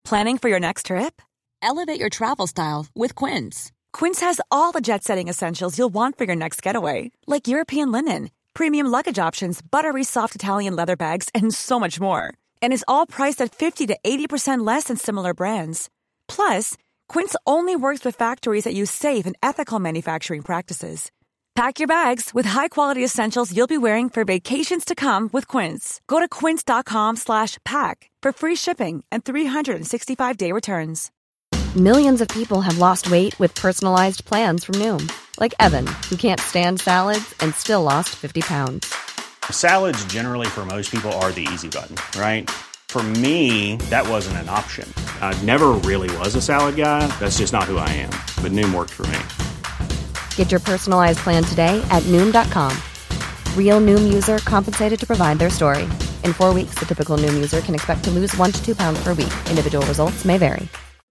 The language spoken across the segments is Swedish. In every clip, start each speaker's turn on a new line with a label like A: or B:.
A: Planning for your next trip?
B: Elevate your travel style with Quince.
A: Quince has all the jet-setting essentials you'll want for your next getaway, like European linen, premium luggage options, buttery soft Italian leather bags, and so much more. And is all priced at 50 to 80% less than similar brands. Plus, Quince only works with factories that use safe and ethical manufacturing practices. Pack your bags with high-quality essentials you'll be wearing for vacations to come with Quince. Go to quince.com/pack for free shipping and 365-day returns.
C: Millions of people have lost weight with personalized plans from Noom. Like Evan, who can't stand salads and still lost 50 pounds.
D: Salads generally for most people are the easy button, right? For me, that wasn't an option. I never really was a salad guy. That's just not who I am. But Noom worked for me.
C: Get your personalized plan today at Noom.com. Real Noom user compensated to provide their story. In 4 weeks, the typical Noom user can expect to lose 1 to 2 pounds per week. Individual results may vary.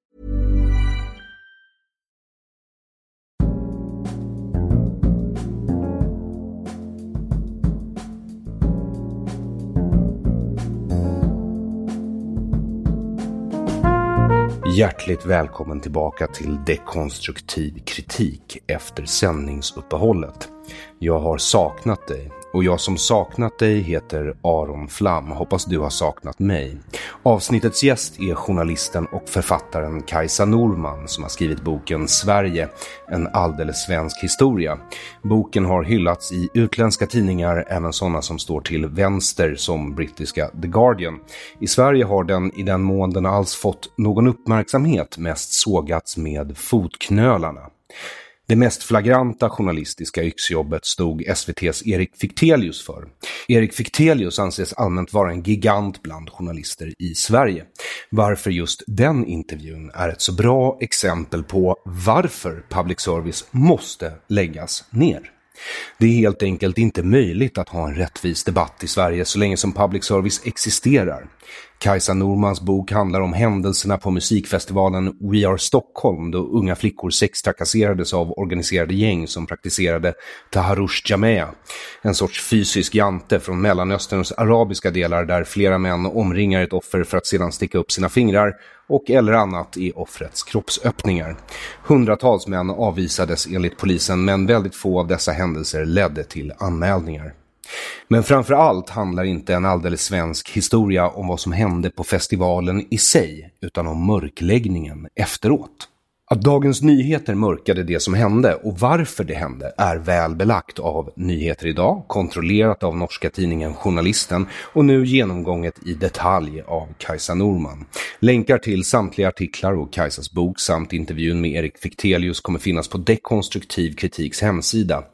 E: Hjärtligt välkommen tillbaka till Dekonstruktiv kritik efter sändningsuppehållet. Jag har saknat dig. Och jag som saknat dig heter Aron Flam. Hoppas du har saknat mig. Avsnittets gäst är journalisten och författaren Kajsa Norman som har skrivit boken Sverige, en alldeles svensk historia. Boken har hyllats i utländska tidningar, även sådana som står till vänster som brittiska The Guardian. I Sverige har den, i den mån den alls fått någon uppmärksamhet, mest sågats med fotknölarna. Det mest flagranta journalistiska yxjobbet stod SVT:s Erik Fichtelius för. Erik Fichtelius anses allmänt vara en gigant bland journalister i Sverige. Varför just den intervjun är ett så bra exempel på varför public service måste läggas ner. Det är helt enkelt inte möjligt att ha en rättvis debatt i Sverige så länge som public service existerar. Kajsa Normans bok handlar om händelserna på musikfestivalen We Are Stockholm då unga flickor sextrakasserades av organiserade gäng som praktiserade Taharush Jamea, en sorts fysisk jante från Mellanösterns arabiska delar där flera män omringar ett offer för att sedan sticka upp sina fingrar och eller annat i offrets kroppsöppningar. Hundratals män avvisades enligt polisen, men väldigt få av dessa händelser ledde till anmälningar. Men framför allt handlar inte en alldeles svensk historia om vad som hände på festivalen i sig, utan om mörkläggningen efteråt. Att Dagens Nyheter mörkade det som hände och varför det hände är väl belagt av Nyheter idag, kontrollerat av norska tidningen Journalisten och nu genomgånget i detalj av Kajsa Norman. Länkar till samtliga artiklar och Kajsas bok samt intervjun med Erik Fichtelius kommer finnas på Dekonstruktiv kritiks hemsida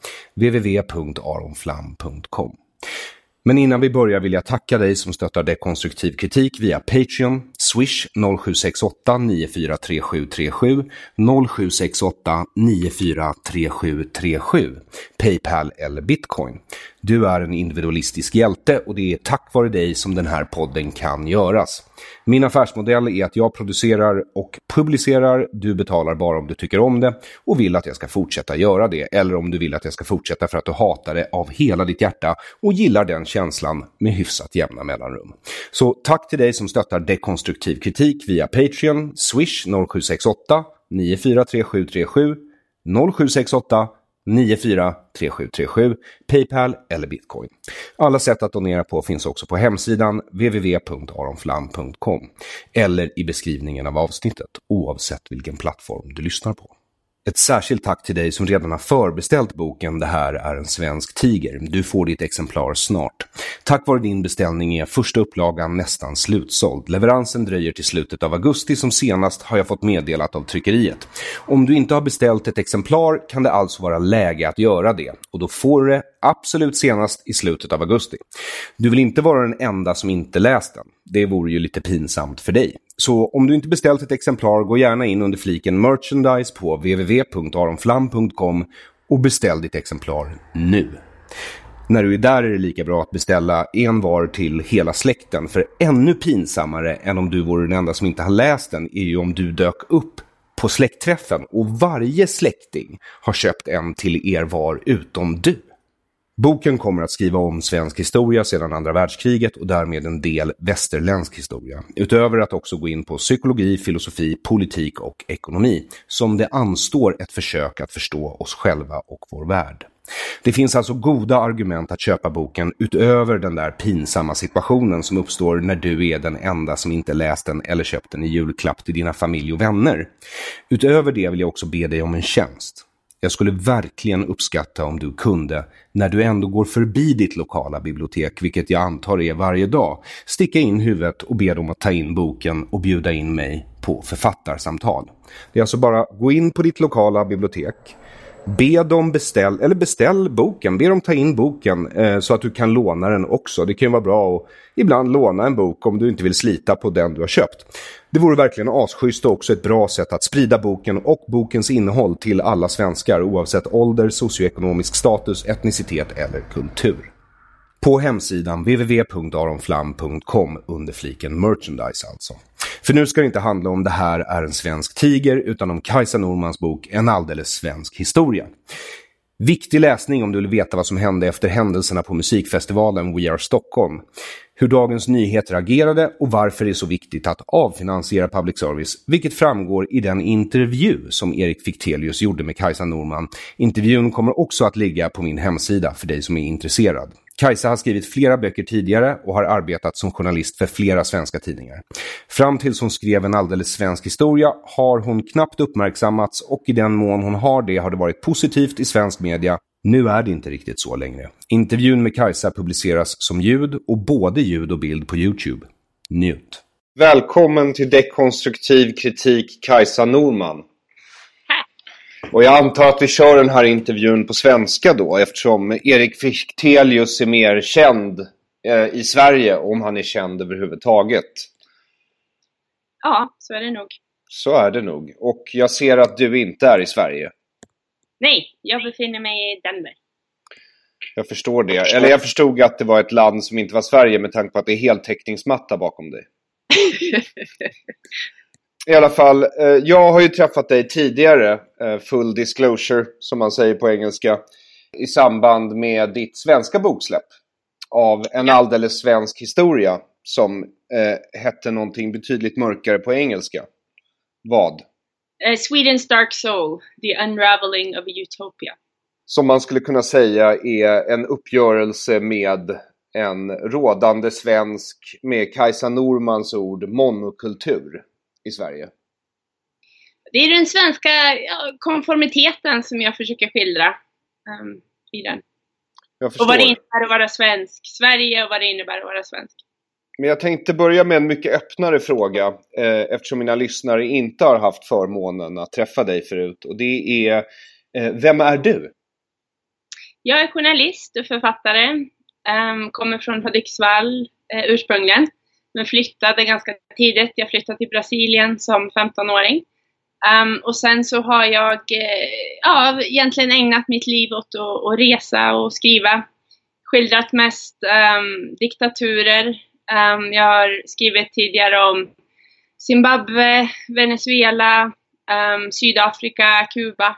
E: www.aronflam.com. Men innan vi börjar vill jag tacka dig som stöttar Dekonstruktiv kritik via Patreon, Swish 0768 943737, 0768 943737, Paypal eller Bitcoin. Du är en individualistisk hjälte och det är tack vare dig som den här podden kan göras. Min affärsmodell är att jag producerar och publicerar, du betalar bara om du tycker om det och vill att jag ska fortsätta göra det, eller om du vill att jag ska fortsätta för att du hatar det av hela ditt hjärta och gillar den känslan med hyfsat jämna mellanrum. Så tack till dig som stöttar Dekonstruktiv kritik via Patreon, Swish 0768 943737, 0768 943737, Paypal eller Bitcoin. Alla sätt att donera på finns också på hemsidan www.aronflam.com eller i beskrivningen av avsnittet, oavsett vilken plattform du lyssnar på. Ett särskilt tack till dig som redan har förbeställt boken Det här är en svensk tiger. Du får ditt exemplar snart. Tack vare din beställning är första upplagan nästan slutsåld. Leveransen dröjer till slutet av augusti som senast har jag fått meddelat av tryckeriet. Om du inte har beställt ett exemplar kan det alltså vara läge att göra det. Och då får du det absolut senast i slutet av augusti. Du vill inte vara den enda som inte läst den. Det vore ju lite pinsamt för dig. Så om du inte beställt ett exemplar, gå gärna in under fliken merchandise på www.aronflam.com och beställ ditt exemplar nu. När du är där är det lika bra att beställa en var till hela släkten, för ännu pinsammare än om du vore den enda som inte har läst den är ju om du dök upp på släktträffen och varje släkting har köpt en till er var utom du. Boken kommer att skriva om svensk historia sedan andra världskriget och därmed en del västerländsk historia. Utöver att också gå in på psykologi, filosofi, politik och ekonomi, som det anstår ett försök att förstå oss själva och vår värld. Det finns alltså goda argument att köpa boken utöver den där pinsamma situationen som uppstår när du är den enda som inte läst den eller köpt den i julklapp till dina familj och vänner. Utöver det vill jag också be dig om en tjänst. Jag skulle verkligen uppskatta om du kunde, när du ändå går förbi ditt lokala bibliotek, vilket jag antar är varje dag, sticka in huvudet och be dem att ta in boken och bjuda in mig på författarsamtal. Det är alltså bara gå in på ditt lokala bibliotek, be dem beställ boken, be dem ta in boken så att du kan låna den också. Det kan ju vara bra att ibland låna en bok om du inte vill slita på den du har köpt. Det vore verkligen asschysst och också ett bra sätt att sprida boken och bokens innehåll till alla svenskar oavsett ålder, socioekonomisk status, etnicitet eller kultur. På hemsidan www.aronflam.com under fliken merchandise alltså. För nu ska det inte handla om det här är en svensk tiger utan om Kajsa Normans bok En alldeles svensk historia. Viktig läsning om du vill veta vad som hände efter händelserna på musikfestivalen We Are Stockholm. Hur Dagens Nyheter agerade och varför det är så viktigt att avfinansiera public service, vilket framgår i den intervju som Erik Fichtelius gjorde med Kajsa Norman. Intervjun kommer också att ligga på min hemsida för dig som är intresserad. Kajsa har skrivit flera böcker tidigare och har arbetat som journalist för flera svenska tidningar. Fram tills hon skrev En alldeles svensk historia har hon knappt uppmärksammats och i den mån hon har det varit positivt i svensk media. Nu är det inte riktigt så längre. Intervjun med Kajsa publiceras som ljud och både ljud och bild på YouTube. Njut! Välkommen till Dekonstruktiv kritik, Kajsa Norman. Och jag antar att vi kör den här intervjun på svenska då, eftersom Erik Fichtelius är mer känd i Sverige, om han är känd överhuvudtaget.
F: Ja, så är det nog.
E: Så är det nog. Och jag ser att du inte är i Sverige.
F: Nej, jag befinner mig i Denver.
E: Jag förstår det. Eller jag förstod att det var ett land som inte var Sverige med tanke på att det är heltäckningsmatta bakom dig. I alla fall, jag har ju träffat dig tidigare, full disclosure som man säger på engelska, i samband med ditt svenska boksläpp av En alldeles svensk historia som hette någonting betydligt mörkare på engelska. Vad?
F: Sweden's Dark Soul, The Unraveling of a Utopia.
E: Som man skulle kunna säga är en uppgörelse med en rådande svensk, med Kajsa Normans ord, monokultur i Sverige.
F: Det är den svenska konformiteten som jag försöker skildra i den. Och vad det innebär att vara svensk. Sverige och vad det innebär att vara svensk.
E: Men jag tänkte börja med en mycket öppnare fråga eftersom mina lyssnare inte har haft förmånen att träffa dig förut. Och det är, vem är du?
F: Jag är journalist och författare. Kommer från Hudiksvall ursprungligen. Men flyttade ganska tidigt. Jag flyttade till Brasilien som 15-åring. Och sen så har jag egentligen ägnat mitt liv åt att resa och skriva. Skildrat mest diktaturer. Jag har skrivit tidigare om Zimbabwe, Venezuela, Sydafrika, Kuba.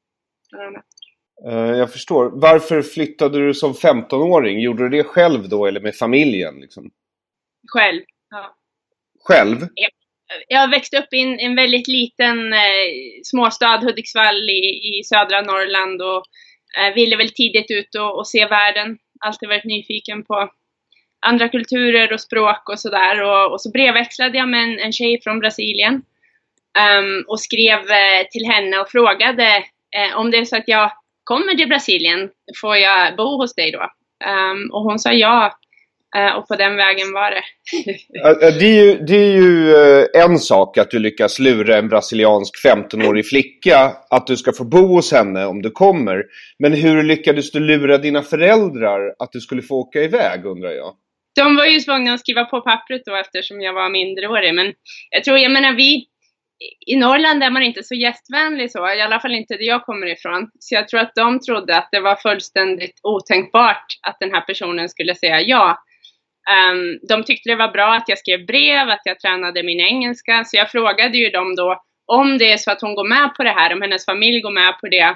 E: Jag förstår. Varför flyttade du som 15-åring? Gjorde du det själv då eller med familjen? Liksom?
F: Själv, ja.
E: Själv?
F: Jag växte upp i en väldigt liten småstad, Hudiksvall i södra Norrland och ville väl tidigt ut och se världen. Alltid varit nyfiken på andra kulturer och språk och sådär. Och så brevväxlade jag med en tjej från Brasilien och skrev till henne och frågade om det är så att jag kommer till Brasilien, får jag bo hos dig då? Och hon sa ja. Och på den vägen var det.
E: Det är ju en sak att du lyckas lura en brasiliansk 15-årig flicka att du ska få bo hos henne om du kommer. Men hur lyckades du lura dina föräldrar att du skulle få åka iväg, undrar jag?
F: De var ju tvungna att skriva på pappret då eftersom jag var mindreårig. Men jag menar i Norrland är man inte så gästvänlig så. I alla fall inte där jag kommer ifrån. Så jag tror att de trodde att det var fullständigt otänkbart att den här personen skulle säga ja. De tyckte det var bra att jag skrev brev, att jag tränade min engelska. Så jag frågade ju dem då om det är så att hon går med på det här, om hennes familj går med på det.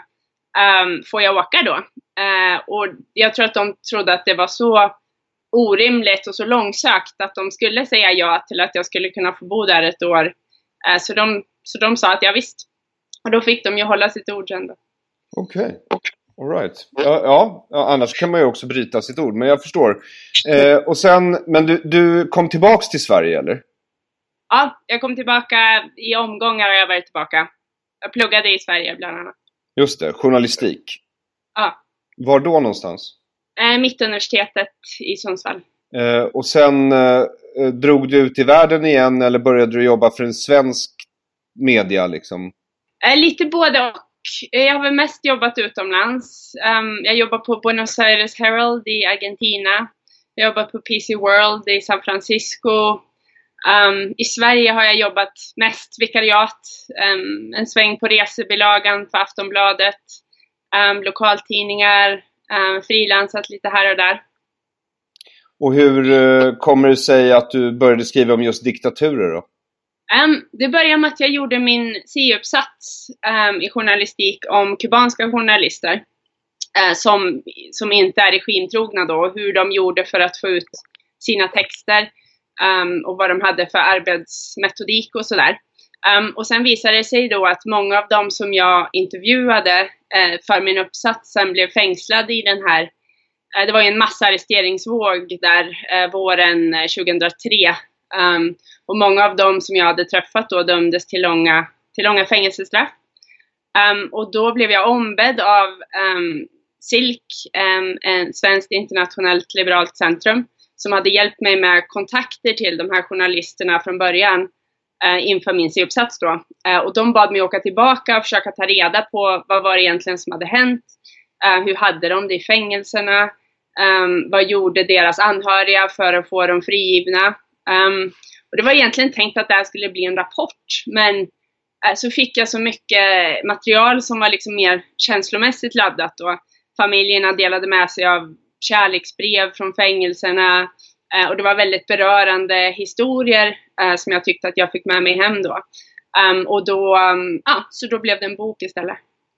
F: får jag åka då? Och jag tror att de trodde att det var så orimligt och så långsökt att de skulle säga ja till att jag skulle kunna få bo där ett år. Så de sa att ja visst. Och då fick de ju hålla sitt ord sen då.
E: Okej. All right. Ja, annars kan man ju också bryta sitt ord, men jag förstår. Och sen, men du kom tillbaks till Sverige, eller?
F: Ja, jag kom tillbaka i omgångar och jag varit tillbaka. Jag pluggade i Sverige bland annat.
E: Just det, journalistik.
F: Ja.
E: Var då någonstans?
F: Mittuniversitetet i Sundsvall.
E: Och sen drog du ut i världen igen, eller började du jobba för en svensk media liksom?
F: Lite både och. Jag har väl mest jobbat utomlands. Jag jobbar på Buenos Aires Herald i Argentina. Jag jobbar på PC World i San Francisco. I Sverige har jag jobbat mest vikariat. En sväng på resebilagan för Aftonbladet. Lokaltidningar. Frilansat lite här och där.
E: Och hur kommer det sig att du började skriva om just diktaturer då?
F: Det började med att jag gjorde min C-uppsats i journalistik om kubanska journalister som inte är regimtrogna då. Hur de gjorde för att få ut sina texter och vad de hade för arbetsmetodik och sådär. Och sen visade det sig då att många av dem som jag intervjuade för min uppsats sen blev fängslade i den här. Det var ju en massarresteringsvåg där våren 2003. Och många av dem som jag hade träffat då dömdes till långa fängelsestraff. Och då blev jag ombedd av SILK, en svenskt internationellt liberalt centrum, som hade hjälpt mig med kontakter till de här journalisterna från början inför min C-uppsats då. Och de bad mig åka tillbaka och försöka ta reda på vad var det egentligen som hade hänt. Hur hade de det i fängelserna? Vad gjorde deras anhöriga för att få dem frigivna? Och det var egentligen tänkt att det här skulle bli en rapport, men så fick jag så mycket material som var liksom mer känslomässigt laddat och familjerna delade med sig av kärleksbrev från fängelserna och det var väldigt berörande historier som jag tyckte att jag fick med mig hem då. Och då, så då blev det en bok istället.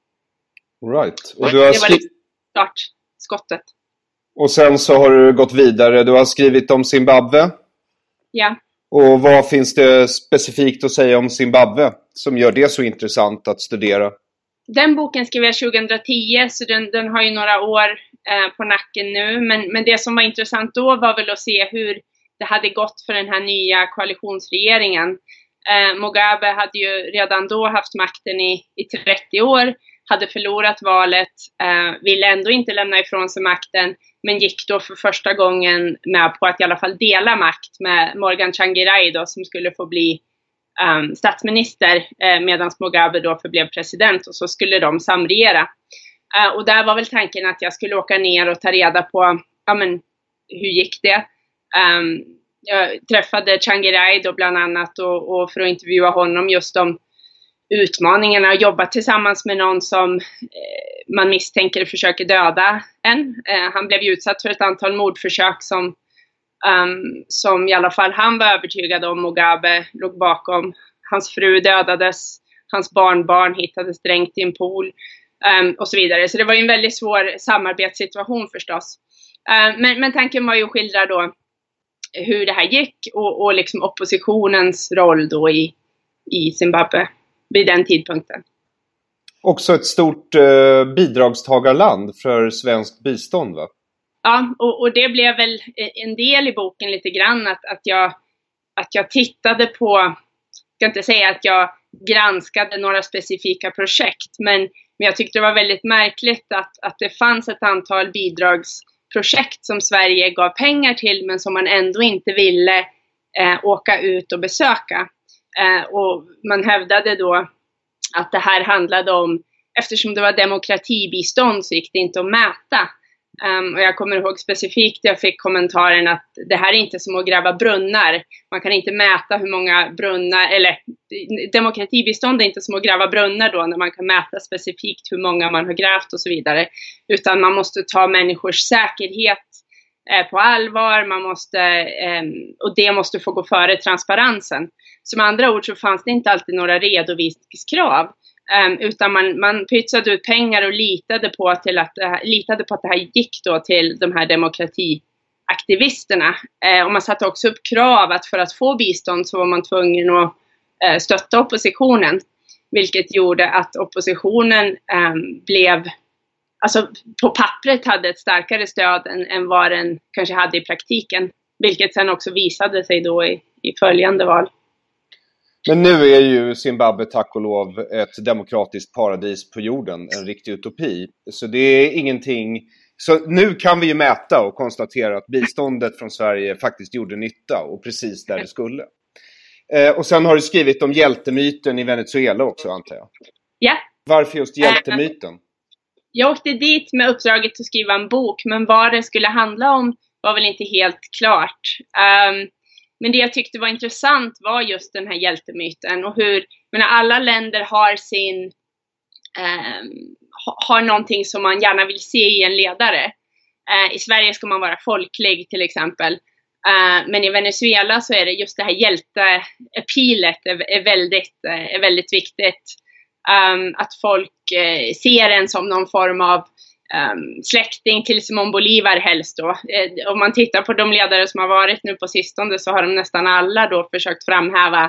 E: Right. Och
F: det var liksom startskottet.
E: Och sen så har du gått vidare. Du har skrivit om Zimbabwe.
F: Ja.
E: Och vad finns det specifikt att säga om Zimbabwe som gör det så intressant att studera?
F: Den boken skrev jag 2010 så den har ju några år på nacken nu. Men det som var intressant då var väl att se hur det hade gått för den här nya koalitionsregeringen. Mugabe hade ju redan då haft makten i 30 år. Hade förlorat valet, ville ändå inte lämna ifrån sig makten, men gick då för första gången med på att i alla fall dela makt med Morgan Tsvangirai då, som skulle få bli statsminister medan Mugabe då förblev president och så skulle de samregera. Och där var väl tanken att jag skulle åka ner och ta reda på hur gick det. Jag träffade Tsvangirai då bland annat och för att intervjua honom just om utmaningarna och jobba tillsammans med någon som man misstänker försöker döda en. Han blev utsatt för ett antal mordförsök som i alla fall han var övertygad om Mugabe låg bakom. Hans fru dödades, hans barnbarn hittades dränkt i en pool och så vidare. Så det var ju en väldigt svår samarbetssituation förstås. Men tanken var ju att skildra då hur det här gick och liksom oppositionens roll då i Zimbabwe vid den tidpunkten.
E: Också ett stort bidragstagarland för svenskt bistånd, va?
F: Ja, och det blev väl en del i boken lite grann att jag tittade på, jag ska inte säga att jag granskade några specifika projekt, men jag tyckte det var väldigt märkligt att det fanns ett antal bidragsprojekt som Sverige gav pengar till men som man ändå inte ville åka ut och besöka. Och man hävdade då att det här handlade om, eftersom det var demokratibistånd så gick det inte att mäta. Och jag kommer ihåg specifikt, jag fick kommentaren att det här är inte som att gräva brunnar. Man kan inte mäta hur många brunnar, eller demokratibistånd är inte som att gräva brunnar då när man kan mäta specifikt hur många man har grävt och så vidare. Utan man måste ta människors säkerhet på allvar, man måste, och det måste få gå före transparensen. Som andra ord så fanns det inte alltid några redovisningskrav. Utan man pytsade ut pengar och litade på att det här gick då till de här demokratiaktivisterna. Och man satte också upp krav att för att få bistånd så var man tvungen att stötta oppositionen. Vilket gjorde att oppositionen alltså på pappret hade ett starkare stöd än vad den kanske hade i praktiken. Vilket sen också visade sig då i följande val.
E: Men nu är ju Zimbabwe, tack och lov, ett demokratiskt paradis på jorden, en riktig utopi. Så det är ingenting. Så nu kan vi ju mäta och konstatera att biståndet från Sverige faktiskt gjorde nytta och precis där det skulle. Och sen har du skrivit om hjältemyten i Venezuela också, antar jag.
F: Ja.
E: Varför just hjältemyten?
F: Jag åkte dit med uppdraget att skriva en bok, men vad det skulle handla om var väl inte helt klart. Men det jag tyckte var intressant var just den här hjältemyten och hur alla länder har någonting som man gärna vill se i en ledare. I Sverige ska man vara folklig till exempel. Men i Venezuela så är det just det här hjälteapilet är väldigt viktigt. Att folk ser en som någon form av släkting till Simón Bolívar helst då. Om man tittar på de ledare som har varit nu på sistone så har de nästan alla då försökt framhäva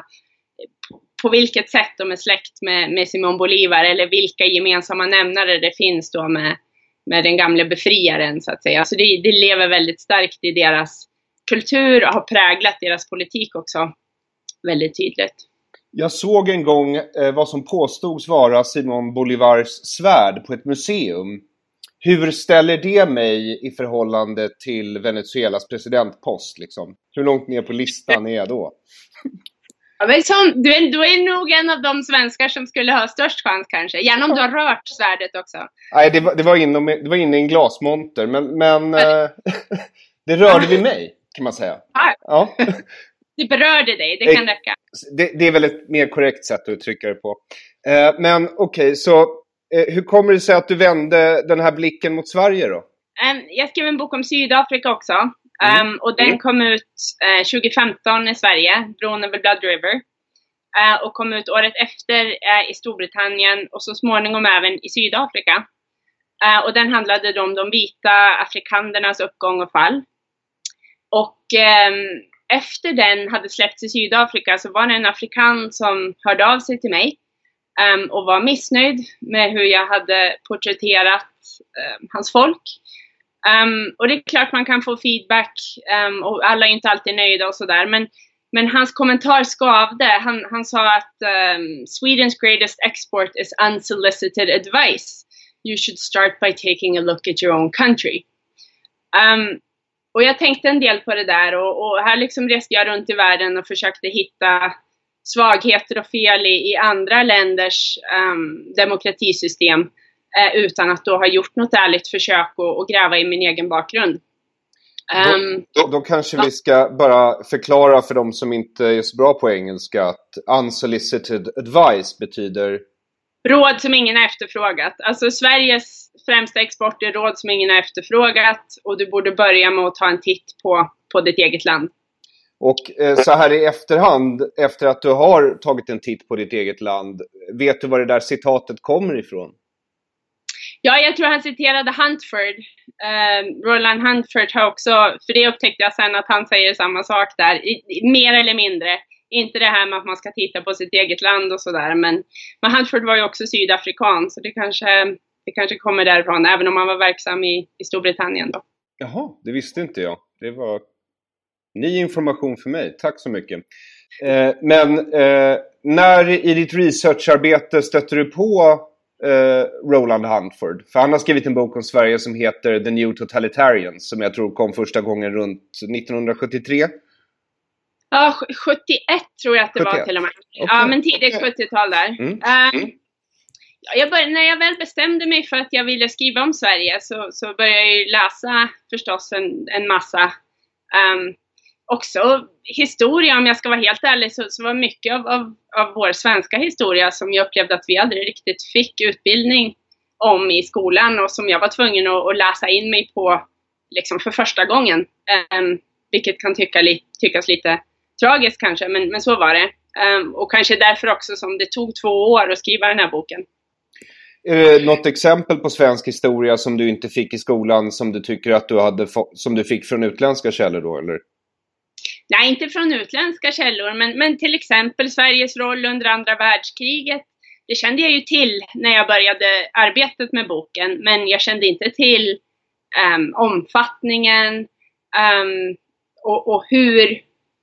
F: på vilket sätt de är släkt med Simón Bolívar eller vilka gemensamma nämnare det finns då med den gamla befriaren så att säga. Så det lever väldigt starkt i deras kultur och har präglat deras politik också väldigt tydligt.
E: Jag såg en gång vad som påstods vara Simón Bolívars svärd på ett museum. Hur ställer det mig i förhållande till Venezuelas presidentpost? Liksom? Hur långt ner på listan är jag då?
F: Ja, men du är nog en av de svenskar som skulle ha störst chans kanske. Gärna om du har rört svärdet också. Nej,
E: det var inne i en glasmonter. Men det rörde vid mig, kan man säga. Ja.
F: Det berörde dig, det kan räcka.
E: Det är väl ett mer korrekt sätt att uttrycka det på. Men okej, så hur kommer det sig att du vände den här blicken mot Sverige då?
F: Jag skrev en bok om Sydafrika också. Och den kom ut 2015 i Sverige, Bron över Blood River. Och kom ut året efter i Storbritannien och så småningom även i Sydafrika. Och den handlade då om de vita afrikanernas uppgång och fall. Och efter den hade släppts i Sydafrika så var det en afrikan som hörde av sig till mig. Och var missnöjd med hur jag hade porträtterat hans folk. Och det är klart man kan få feedback och alla är inte alltid nöjda och sådär. Men hans kommentar skavde. Han sa att Sweden's greatest export is unsolicited advice. You should start by taking a look at your own country. Och jag tänkte en del på det där och här liksom reste jag runt i världen och försökte hitta svagheter och fel i andra länders demokratisystem utan att då ha gjort något ärligt försök att gräva i min egen bakgrund.
E: Då kanske vi ska bara förklara för de som inte är så bra på engelska att unsolicited advice betyder
F: råd som ingen har efterfrågat. Alltså Sveriges främsta export är råd som ingen har efterfrågat och du borde börja med att ta en titt på ditt eget land.
E: Och så här i efterhand, efter att du har tagit en titt på ditt eget land, vet du var det där citatet kommer ifrån?
F: Ja, jag tror han citerade Huntford. Roland Huntford har också, för det upptäckte jag sen att han säger samma sak där, mer eller mindre. Inte det här med att man ska titta på sitt eget land och sådär, men Huntford var ju också sydafrikan, så det kanske kommer därifrån, även om han var verksam i Storbritannien då.
E: Jaha, det visste inte jag. Det var ny information för mig. Tack så mycket. Men när i ditt researcharbete stötte du på Roland Huntford? För han har skrivit en bok om Sverige som heter The New Totalitarians, som jag tror kom första gången runt 1973.
F: Ja, 71 tror jag att det 71. Var till och med. Okay. Ja, men tidigt 70-tal där. När jag väl bestämde mig för att jag ville skriva om Sverige så började jag ju läsa förstås en massa. Också historia, om jag ska vara helt ärlig, så var mycket av vår svenska historia som jag upplevde att vi aldrig riktigt fick utbildning om i skolan och som jag var tvungen att läsa in mig på liksom för första gången. Vilket kan tyckas lite tragiskt kanske, men så var det. Och kanske därför också som det tog 2 år att skriva den här boken.
E: Är det något exempel på svensk historia som du inte fick i skolan som du tycker att som du fick från utländska källor då, eller?
F: Nej, inte från utländska källor, men till exempel Sveriges roll under andra världskriget. Det kände jag ju till när jag började arbetet med boken, men jag kände inte till omfattningen och hur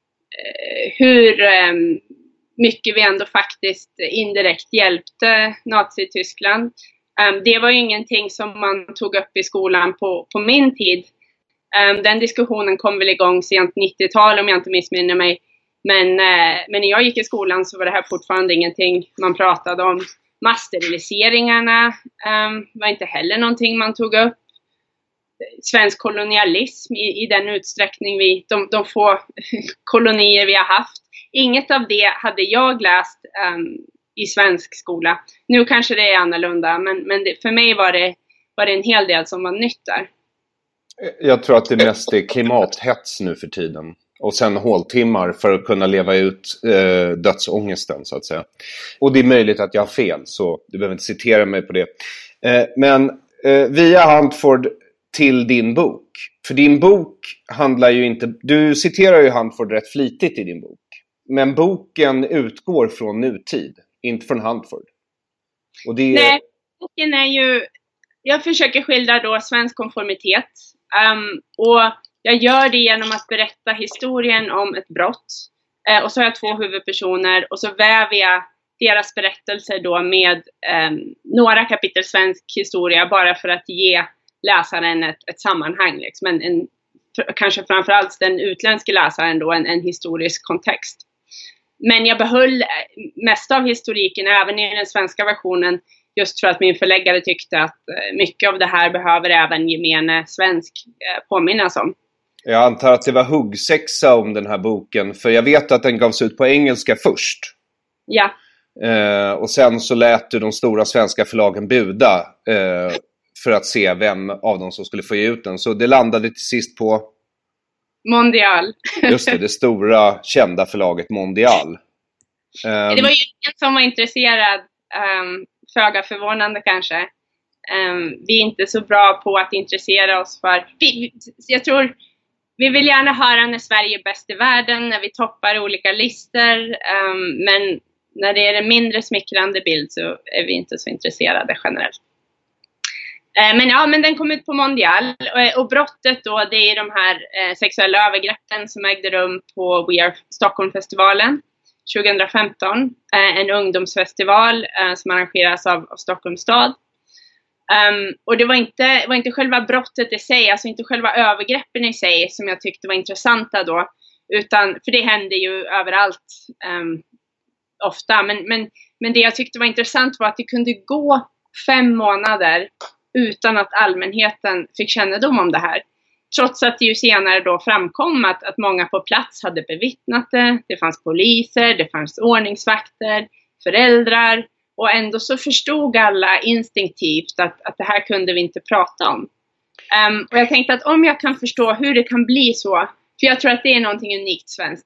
F: mycket vi ändå faktiskt indirekt hjälpte Nazityskland. Det var ju ingenting som man tog upp i skolan på min tid. Den diskussionen kom väl igång sent 90-tal om jag inte missminner mig. Men när jag gick i skolan så var det här fortfarande ingenting man pratade om. Massteriliseringarna var inte heller någonting man tog upp. Svensk kolonialism i den utsträckning de få kolonier vi har haft. Inget av det hade jag läst i svensk skola. Nu kanske det är annorlunda, men för mig var det en hel del som var nytt där.
E: Jag tror att det mest är klimathets nu för tiden. Och sen håltimmar för att kunna leva ut dödsångesten, så att säga. Och det är möjligt att jag har fel, så du behöver inte citera mig på det. Men via Huntford till din bok. För din bok handlar ju inte... Du citerar ju Huntford rätt flitigt i din bok. Men boken utgår från nutid, inte från Huntford. Och det... Nej,
F: boken är ju... Jag försöker skildra då svensk konformitet. Och jag gör det genom att berätta historien om ett brott. Och så har jag 2 huvudpersoner. Och så väver jag deras berättelser då med några kapitel svensk historia. Bara för att ge läsaren ett sammanhang. Liksom. Kanske framförallt den utländska läsaren då en historisk kontext. Men jag behöll mest av historiken även i den svenska versionen. Just för att min förläggare tyckte att mycket av det här behöver även gemene svensk påminnas om.
E: Jag antar att det var huggsexa om den här boken. För jag vet att den gavs ut på engelska först.
F: Ja.
E: Och sen så lät du de stora svenska förlagen buda. För att se vem av dem som skulle få ge ut den. Så det landade till sist på...
F: Mondial.
E: Just det stora kända förlaget Mondial.
F: Det var ju ingen som var intresserad... föga förvånande kanske. Vi är inte så bra på att intressera oss för... Jag tror vi vill gärna höra när Sverige är bäst i världen, när vi toppar olika listor. Men när det är en mindre smickrande bild så är vi inte så intresserade generellt. Men den kom ut på Mondial. Och brottet då, det är de här sexuella övergreppen som ägde rum på We Are Stockholm-festivalen 2015, en ungdomsfestival som arrangeras av Stockholms stad. Och det var inte själva brottet i sig, alltså inte själva övergreppen i sig som jag tyckte var intressanta då, utan, för det hände ju överallt ofta, men det jag tyckte var intressant var att det kunde gå 5 månader utan att allmänheten fick kännedom om det här. Trots att det ju senare då framkom att många på plats hade bevittnat det. Det fanns poliser, det fanns ordningsvakter, föräldrar. Och ändå så förstod alla instinktivt att det här kunde vi inte prata om. Och jag tänkte att om jag kan förstå hur det kan bli så. För jag tror att det är någonting unikt svenskt.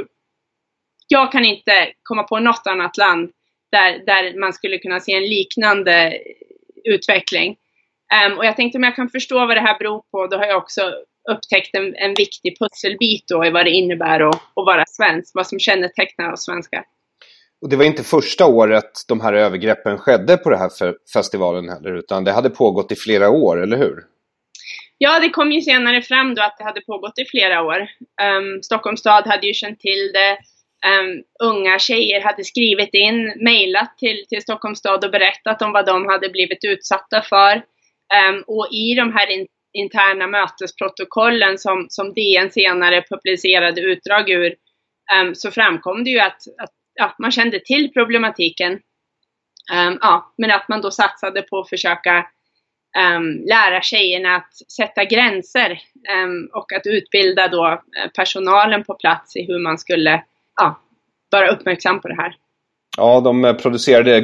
F: Jag kan inte komma på något annat land där man skulle kunna se en liknande utveckling. Och jag tänkte om jag kan förstå vad det här beror på, då har jag också upptäckt en viktig pusselbit då i vad det innebär att vara svensk, vad som kännetecknar oss svenskar.
E: Och det var inte första året de här övergreppen skedde på det här festivalen heller, utan det hade pågått i flera år, eller hur?
F: Ja, det kom ju senare fram då att det hade pågått i flera år. Stockholms stad hade ju känt till det. Unga tjejer hade skrivit in, mejlat till Stockholms stad och berättat om vad de hade blivit utsatta för. Och i de här interna mötesprotokollen som DN senare publicerade utdrag ur, så framkom det ju att man kände till problematiken. Men att man då satsade på att försöka lära tjejerna att sätta gränser och att utbilda då personalen på plats i hur man skulle vara uppmärksam på det här. Ja,
E: de producerade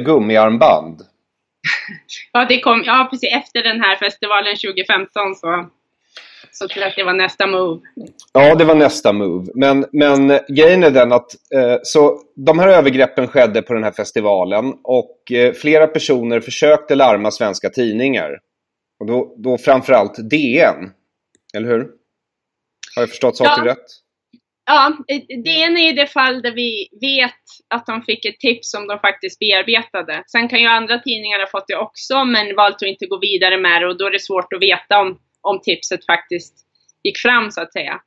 F: Så tror jag att det var nästa move.
E: Ja, det var nästa move. Men grejen är den att så de här övergreppen skedde på den här festivalen och flera personer försökte larma svenska tidningar. Och då framförallt DN. Eller hur? Har jag förstått saker rätt?
F: Ja, DN är det fall där vi vet att de fick ett tips som de faktiskt bearbetade. Sen kan ju andra tidningar ha fått det också, men valt att inte gå vidare med det, och då är det svårt att veta om tipset faktiskt gick fram, så att säga.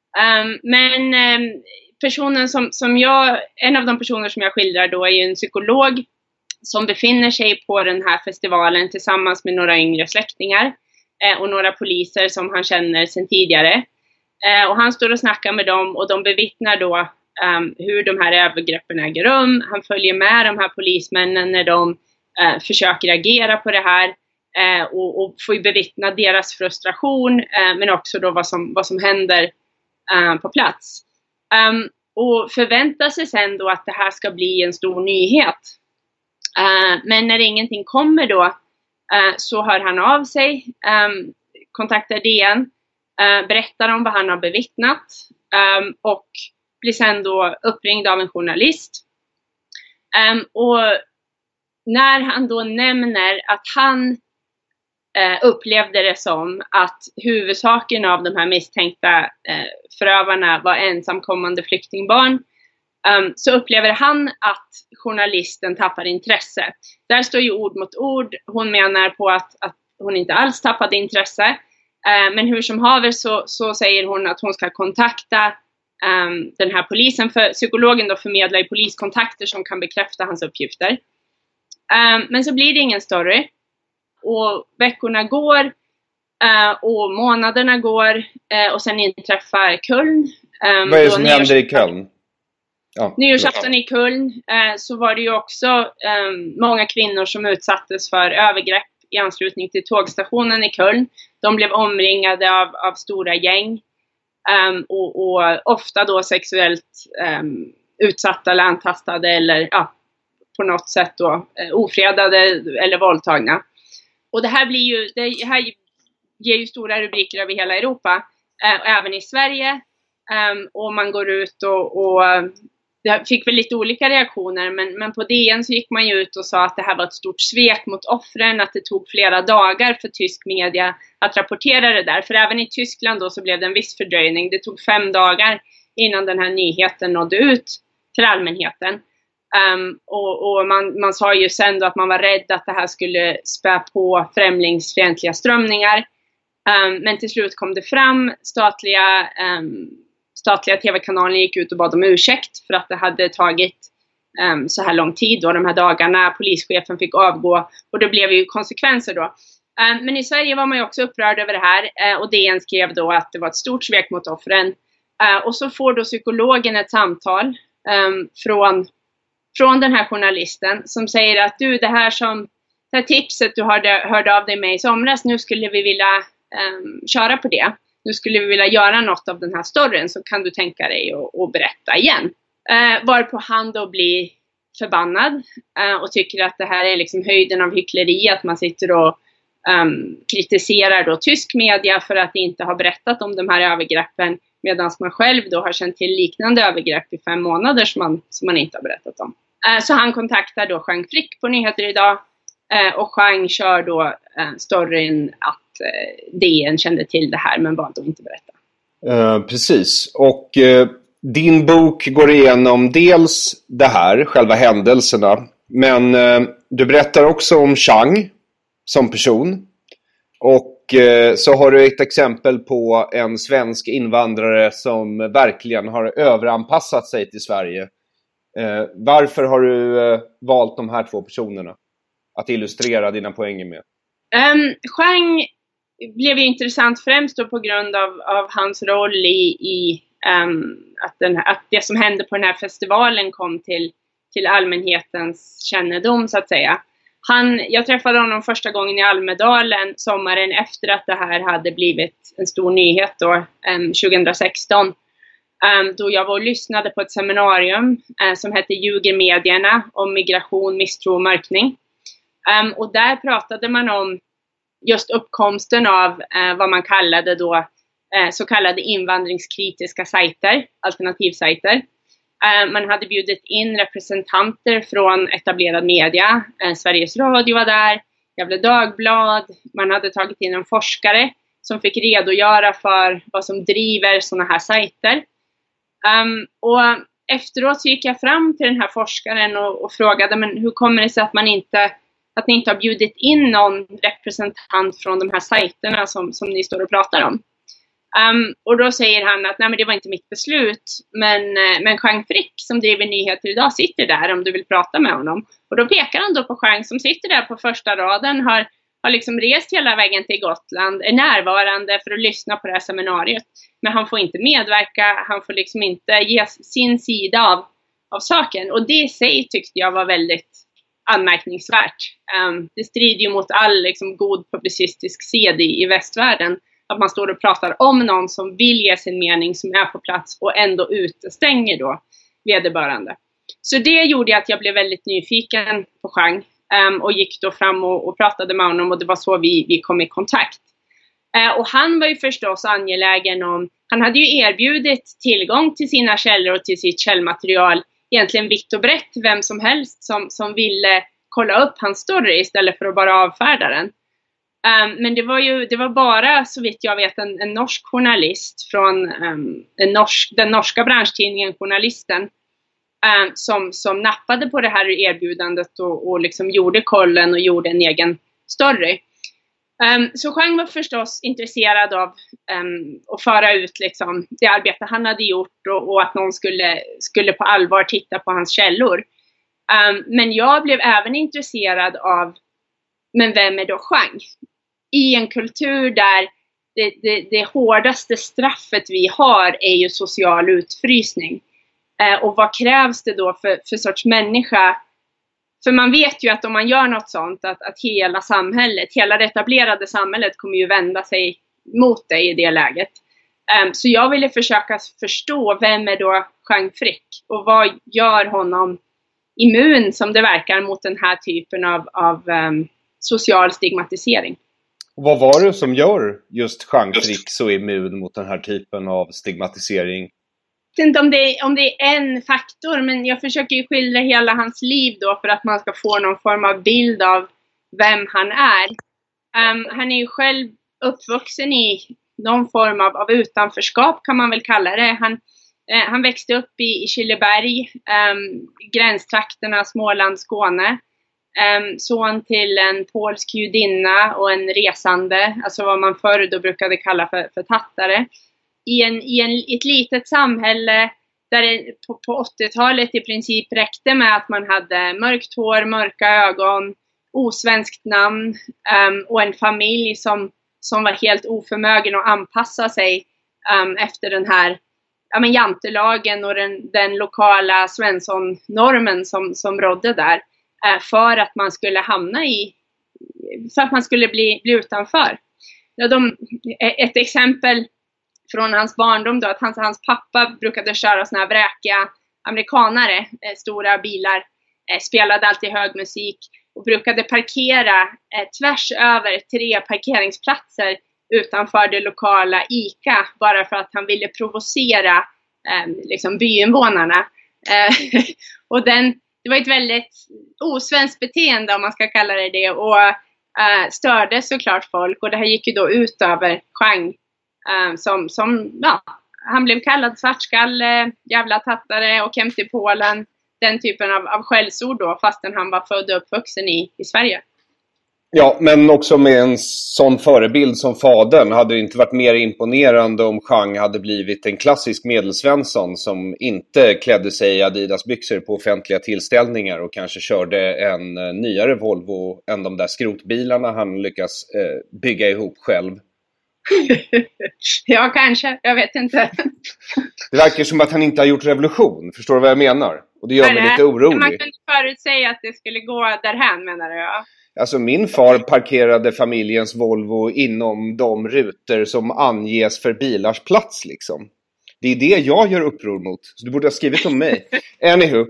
F: Men personen en av de personer som jag skildrar då är ju en psykolog som befinner sig på den här festivalen tillsammans med några yngre släktingar och några poliser som han känner sedan tidigare. Och han står och snackar med dem, och de bevittnar då hur de här övergreppen äger rum. Han följer med de här polismännen när de försöker agera på det här, och får bevittna deras frustration, men också då vad som händer på plats. Och förväntar sig sen då att det här ska bli en stor nyhet. Men när ingenting kommer då, så hör han av sig, kontaktar DN, berättar om vad han har bevittnat, och blir sen då uppringd av en journalist. Och när han då nämner att han upplevde det som att huvudsaken av de här misstänkta förövarna var ensamkommande flyktingbarn, så upplever han att journalisten tappar intresse. Där står ju ord mot ord. Hon menar på att hon inte alls tappade intresse. Men hur som haver så säger hon att hon ska kontakta den här polisen. För psykologen då förmedlar ju poliskontakter som kan bekräfta hans uppgifter. Men så blir det ingen story. Och veckorna går, och månaderna går, och sen inträffar Köln.
E: Vad är det som händer i Köln? Ja,
F: nyårsafton i Köln, så var det ju också många kvinnor som utsattes för övergrepp i anslutning till tågstationen i Köln. De blev omringade av stora gäng, och ofta då sexuellt utsatta eller antastade, eller på något sätt då ofredade eller våldtagna. Och det här ger ju stora rubriker över hela Europa, även i Sverige. Och man går ut och det fick väl lite olika reaktioner, men på DN så gick man ju ut och sa att det här var ett stort svek mot offren, att det tog flera dagar för tysk media att rapportera det där. För även i Tyskland då så blev det en viss fördröjning. Det tog 5 dagar innan den här nyheten nådde ut till allmänheten. Och man sa ju sen då att man var rädd att det här skulle spä på främlingsfientliga strömningar. Men till slut kom det fram. Statliga tv-kanalen gick ut och bad om ursäkt för att det hade tagit så här lång tid då, de här dagarna. Polischefen fick avgå, och det blev ju konsekvenser då. Men i Sverige var man ju också upprörd över det här, och DN skrev då att det var ett stort svek mot offren. Och så får då psykologen ett samtal från den här journalisten som säger att det här tipset du hörde av dig med i somras, nu skulle vi vilja köra på det. Nu skulle vi vilja göra något av den här storyn, så kan du tänka dig att berätta igen. Varpå han då blir förbannad och tycker att det här är liksom höjden av hyckleri, att man sitter och kritiserar då tysk media för att inte ha berättat om de här övergreppen, medan man själv då har känt till liknande övergrepp i 5 månader som man inte har berättat om. Så han kontaktar då Jean Frick på Nyheter idag, och Jean kör då storyn att DN kände till det här men valde att inte berätta.
E: Precis, och din bok går igenom dels det här, själva händelserna, men du berättar också om Jean som person, och så har du ett exempel på en svensk invandrare som verkligen har överanpassat sig till Sverige. Varför har du valt de här 2 personerna att illustrera dina poänger med?
F: Jean blev ju intressant främst då på grund av hans roll i att det som hände på den här festivalen kom till allmänhetens kännedom, så att säga. Jag träffade honom första gången i Almedalen sommaren efter att det här hade blivit en stor nyhet då, 2016. Då jag var och lyssnade på ett seminarium som hette Ljuger medierna om migration, misstro och mörkning. Och där pratade man om just uppkomsten av vad man kallade då så kallade invandringskritiska sajter, alternativsajter. Man hade bjudit in representanter från etablerad media. Sveriges Radio var där, Gefle Dagblad. Man hade tagit in en forskare som fick redogöra för vad som driver sådana här sajter. Och efteråt så gick jag fram till den här forskaren och frågade, men hur kommer det sig att ni inte har bjudit in någon representant från de här sajterna som ni står och pratar om? Och då säger han att nej, men det var inte mitt beslut, men Jean Frick som driver nyheter idag sitter där om du vill prata med honom. Och då pekar han då på Jean som sitter där på första raden, har liksom rest hela vägen till Gotland, är närvarande för att lyssna på det här seminariet. Men han får inte medverka, han får liksom inte ge sin sida av saken. Och det i sig tyckte jag var väldigt anmärkningsvärt. Det strider ju mot all liksom god publicistisk sed i västvärlden. Att man står och pratar om någon som vill ge sin mening, som är på plats och ändå utestänger då vederbörande. Så det gjorde att jag blev väldigt nyfiken på Jean och gick då fram och pratade med honom, och det var så vi kom i kontakt. Och han var ju förstås angelägen om, han hade ju erbjudit tillgång till sina källor och till sitt källmaterial egentligen vitt och brett, vem som helst som ville kolla upp hans story istället för att bara avfärda den. Men det var bara, så vitt jag vet, en norsk journalist från den norska branschtidningen Journalisten som nappade på det här erbjudandet och liksom gjorde kollen och gjorde en egen story. Så Jean var förstås intresserad av att föra ut liksom det arbete han hade gjort och att någon skulle på allvar titta på hans källor. Men jag blev även intresserad av, men vem är då Jean? I en kultur där det hårdaste straffet vi har är ju social utfrysning. Och vad krävs det då för sorts människa? För man vet ju att om man gör något sånt, att hela samhället, hela det etablerade samhället kommer ju vända sig mot dig i det läget. Så jag ville försöka förstå, vem är då Jean Frick? Och vad gör honom immun, som det verkar, mot den här typen av social stigmatisering?
E: Och vad var det som gör just Jean Frick så immun mot den här typen av stigmatisering?
F: Jag vet inte om det är en faktor, men jag försöker ju skildra hela hans liv då för att man ska få någon form av bild av vem han är. Han är ju själv uppvuxen i någon form av utanförskap, kan man väl kalla det. Han växte upp i Killeberg, gränstrakterna Småland, Skåne. Son till en polsk judinna och en resande, alltså vad man förr då brukade kalla för tattare. I ett litet samhälle där det på 80-talet i princip räckte med att man hade mörkt hår, mörka ögon, osvenskt namn och en familj som var helt oförmögen att anpassa sig efter den här jantelagen och den lokala Svensson-normen som rådde där, för att man skulle för att man skulle bli utanför. Ett exempel från hans barndom då, att hans pappa brukade köra såna här vräkiga amerikanare, stora bilar, spelade alltid hög musik och brukade parkera tvärs över 3 parkeringsplatser utanför det lokala ICA, bara för att han ville provocera liksom byinvånarna. Och det var ett väldigt osvenskt beteende, om man ska kalla det, och störde såklart folk, och det här gick ju då ut över Jean. Han blev kallad svartskalle, jävla tattare och hem till Polen. Den typen av skällsord då, fastän han var född och uppvuxen i Sverige.
E: Ja, men också med en sån förebild som fadern hade det inte varit mer imponerande om Jean hade blivit en klassisk medelsvensson som inte klädde sig i Adidas-byxor på offentliga tillställningar och kanske körde en nyare Volvo än de där skrotbilarna han lyckas bygga ihop själv.
F: Ja, kanske. Jag vet inte.
E: Det verkar som att han inte har gjort revolution. Förstår du vad jag menar? Och det gör mig lite orolig.
F: Man kunde förutsäga att det skulle gå därhän, menar jag.
E: Alltså min far parkerade familjens Volvo inom de rutor som anges för bilars plats liksom. Det är det jag gör uppror mot. Så du borde ha skrivit om mig. Anywho.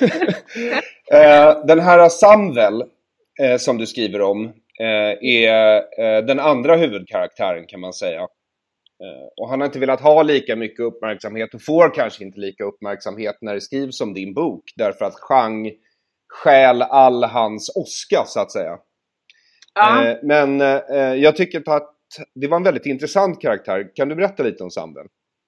E: Den här Samvel som du skriver om är den andra huvudkaraktären, kan man säga. Och han har inte velat ha lika mycket uppmärksamhet och får kanske inte lika uppmärksamhet när det skrivs om din bok. Därför att Chang stjäl all hans åska, så att säga. Ja. Men jag tycker att det var en väldigt intressant karaktär. Kan du berätta lite om Samvel?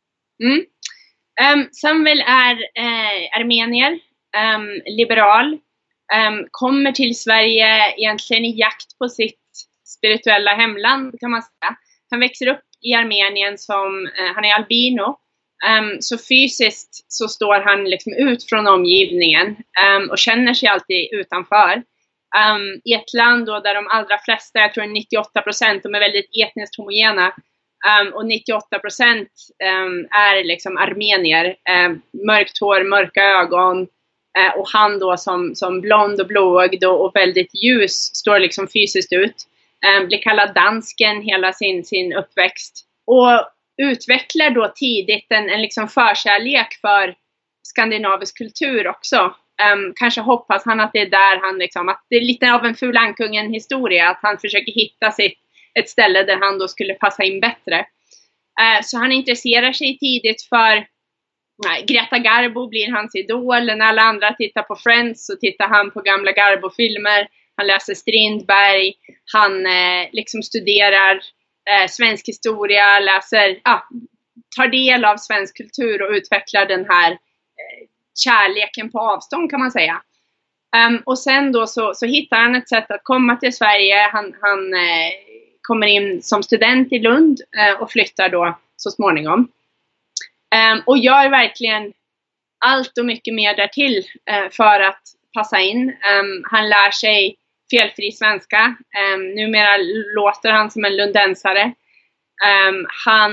F: Samvel är armenier, liberal. Kommer till Sverige egentligen i jakt på sitt spirituella hemland, kan man säga. Han växer upp i Armenien som, han är albino. Så fysiskt så står han liksom ut från omgivningen och känner sig alltid utanför. I ett land då där de allra flesta, jag tror 98%, de är väldigt etniskt homogena. Och 98% är liksom armenier. Mörkt hår, mörka ögon. Och han då som blond och blåögd och väldigt ljus står liksom fysiskt ut. Blir kallad dansken hela sin uppväxt. Och utvecklar då tidigt en liksom förkärlek för skandinavisk kultur också. Kanske hoppas han att det är där han liksom, att det är lite av en Fulankungen historia, att han försöker hitta ett ställe där han då skulle passa in bättre. Så han intresserar sig tidigt för Greta Garbo, blir hans idol. När alla andra tittar på Friends så tittar han på gamla Garbo-filmer. Han läser Strindberg. Han liksom studerar svensk historia, tar del av svensk kultur och utvecklar den här kärleken på avstånd, kan man säga. Och sen då så hittar han ett sätt att komma till Sverige. Han kommer in som student i Lund och flyttar då så småningom. Och gör verkligen allt och mycket mer därtill för att passa in. Han lär sig felfri svenska. Numera låter han som en lundensare. Han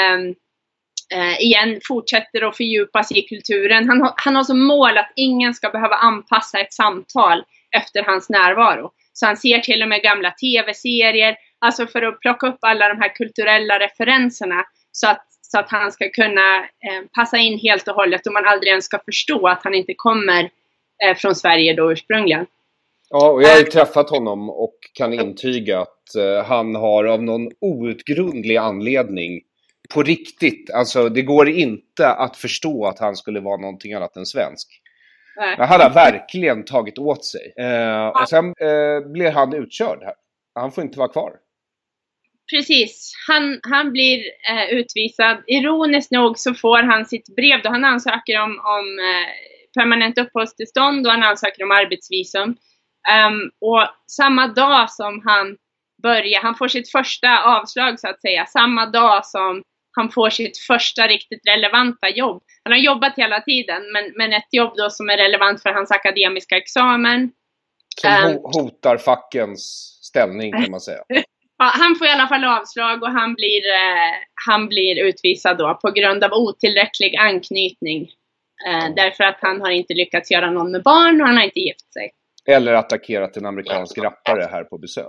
F: igen fortsätter att fördjupa sig i kulturen. Han har som mål att ingen ska behöva anpassa ett samtal efter hans närvaro. Så han ser till och med gamla tv-serier. Alltså för att plocka upp alla de här kulturella referenserna. Så att han ska kunna passa in helt och hållet. Och man aldrig ens ska förstå att han inte kommer från Sverige då ursprungligen.
E: Ja, och jag har ju träffat honom och kan intyga att han har av någon outgrundlig anledning på riktigt, alltså det går inte att förstå att han skulle vara någonting annat än svensk. Han hade verkligen tagit åt sig. Och sen blir han utkörd här. Han får inte vara kvar.
F: Precis, han blir utvisad. Ironiskt nog så får han sitt brev då han ansöker om permanent uppehållstillstånd och han ansöker om arbetsvisum. Och samma dag som han får sitt första avslag så att säga, samma dag som han får sitt första riktigt relevanta jobb. Han har jobbat hela tiden, men ett jobb då som är relevant för hans akademiska examen.
E: Som hotar fackens ställning, kan man säga.
F: Ja, han får i alla fall avslag och han blir utvisad då på grund av otillräcklig anknytning. Därför att han har inte lyckats göra någon med barn och han har inte gift sig.
E: Eller attackerat en amerikansk rappare här på besök.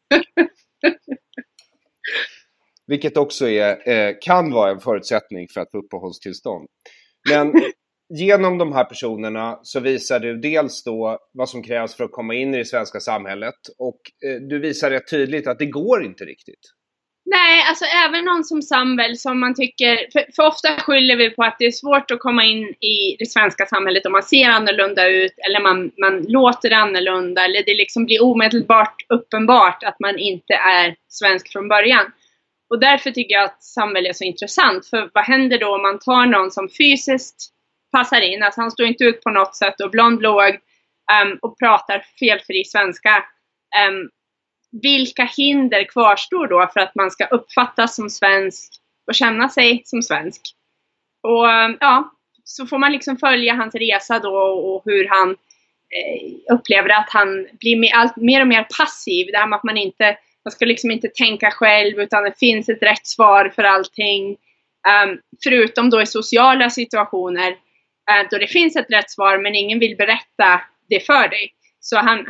E: Vilket också kan vara en förutsättning för att få uppehållstillstånd. Men genom de här personerna så visar du dels då vad som krävs för att komma in i det svenska samhället. Och du visar rätt tydligt att det går inte riktigt.
F: Nej, alltså även någon som Samvel som man tycker, för ofta skyller vi på att det är svårt att komma in i det svenska samhället om man ser annorlunda ut eller man låter annorlunda eller det liksom blir omedelbart uppenbart att man inte är svensk från början. Och därför tycker jag att Samvel är så intressant, för vad händer då om man tar någon som fysiskt passar in, alltså han står inte ut på något sätt och blåögd och pratar felfri svenska. Vilka hinder kvarstår då för att man ska uppfattas som svensk och känna sig som svensk? Och så får man liksom följa hans resa då och hur han upplever att han blir mer och mer passiv. Det här med att man ska liksom inte tänka själv utan det finns ett rätt svar för allting. Förutom då i sociala situationer då det finns ett rätt svar men ingen vill berätta det för dig. Så han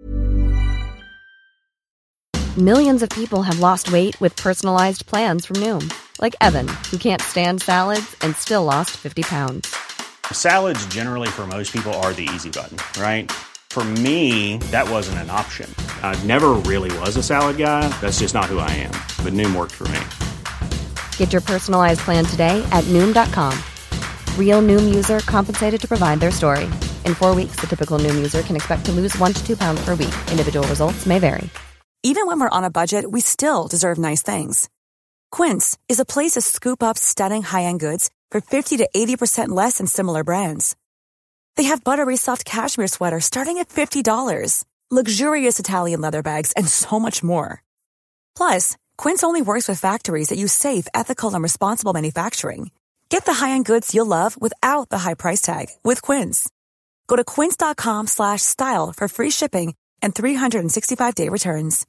C: Millions of people have lost weight with personalized plans from Noom. Like Evan, who can't stand salads and still lost 50 pounds.
D: Salads generally for most people are the easy button, right? For me, that wasn't an option. I never really was a salad guy. That's just not who I am. But Noom worked for me.
C: Get your personalized plan today at Noom.com. Real Noom user compensated to provide their story. In 4 weeks, the typical Noom user can expect to lose 1 to 2 pounds per week. Individual results may vary.
A: Even when we're on a budget, we still deserve nice things. Quince is a place to scoop up stunning high-end goods for 50 to 80% less than similar brands. They have buttery soft cashmere sweaters starting at $50, luxurious Italian leather bags, and so much more. Plus, Quince only works with factories that use safe, ethical, and responsible manufacturing. Get the high-end goods you'll love without the high price tag with Quince. Go to quince.com/style for free shipping and 365-day returns.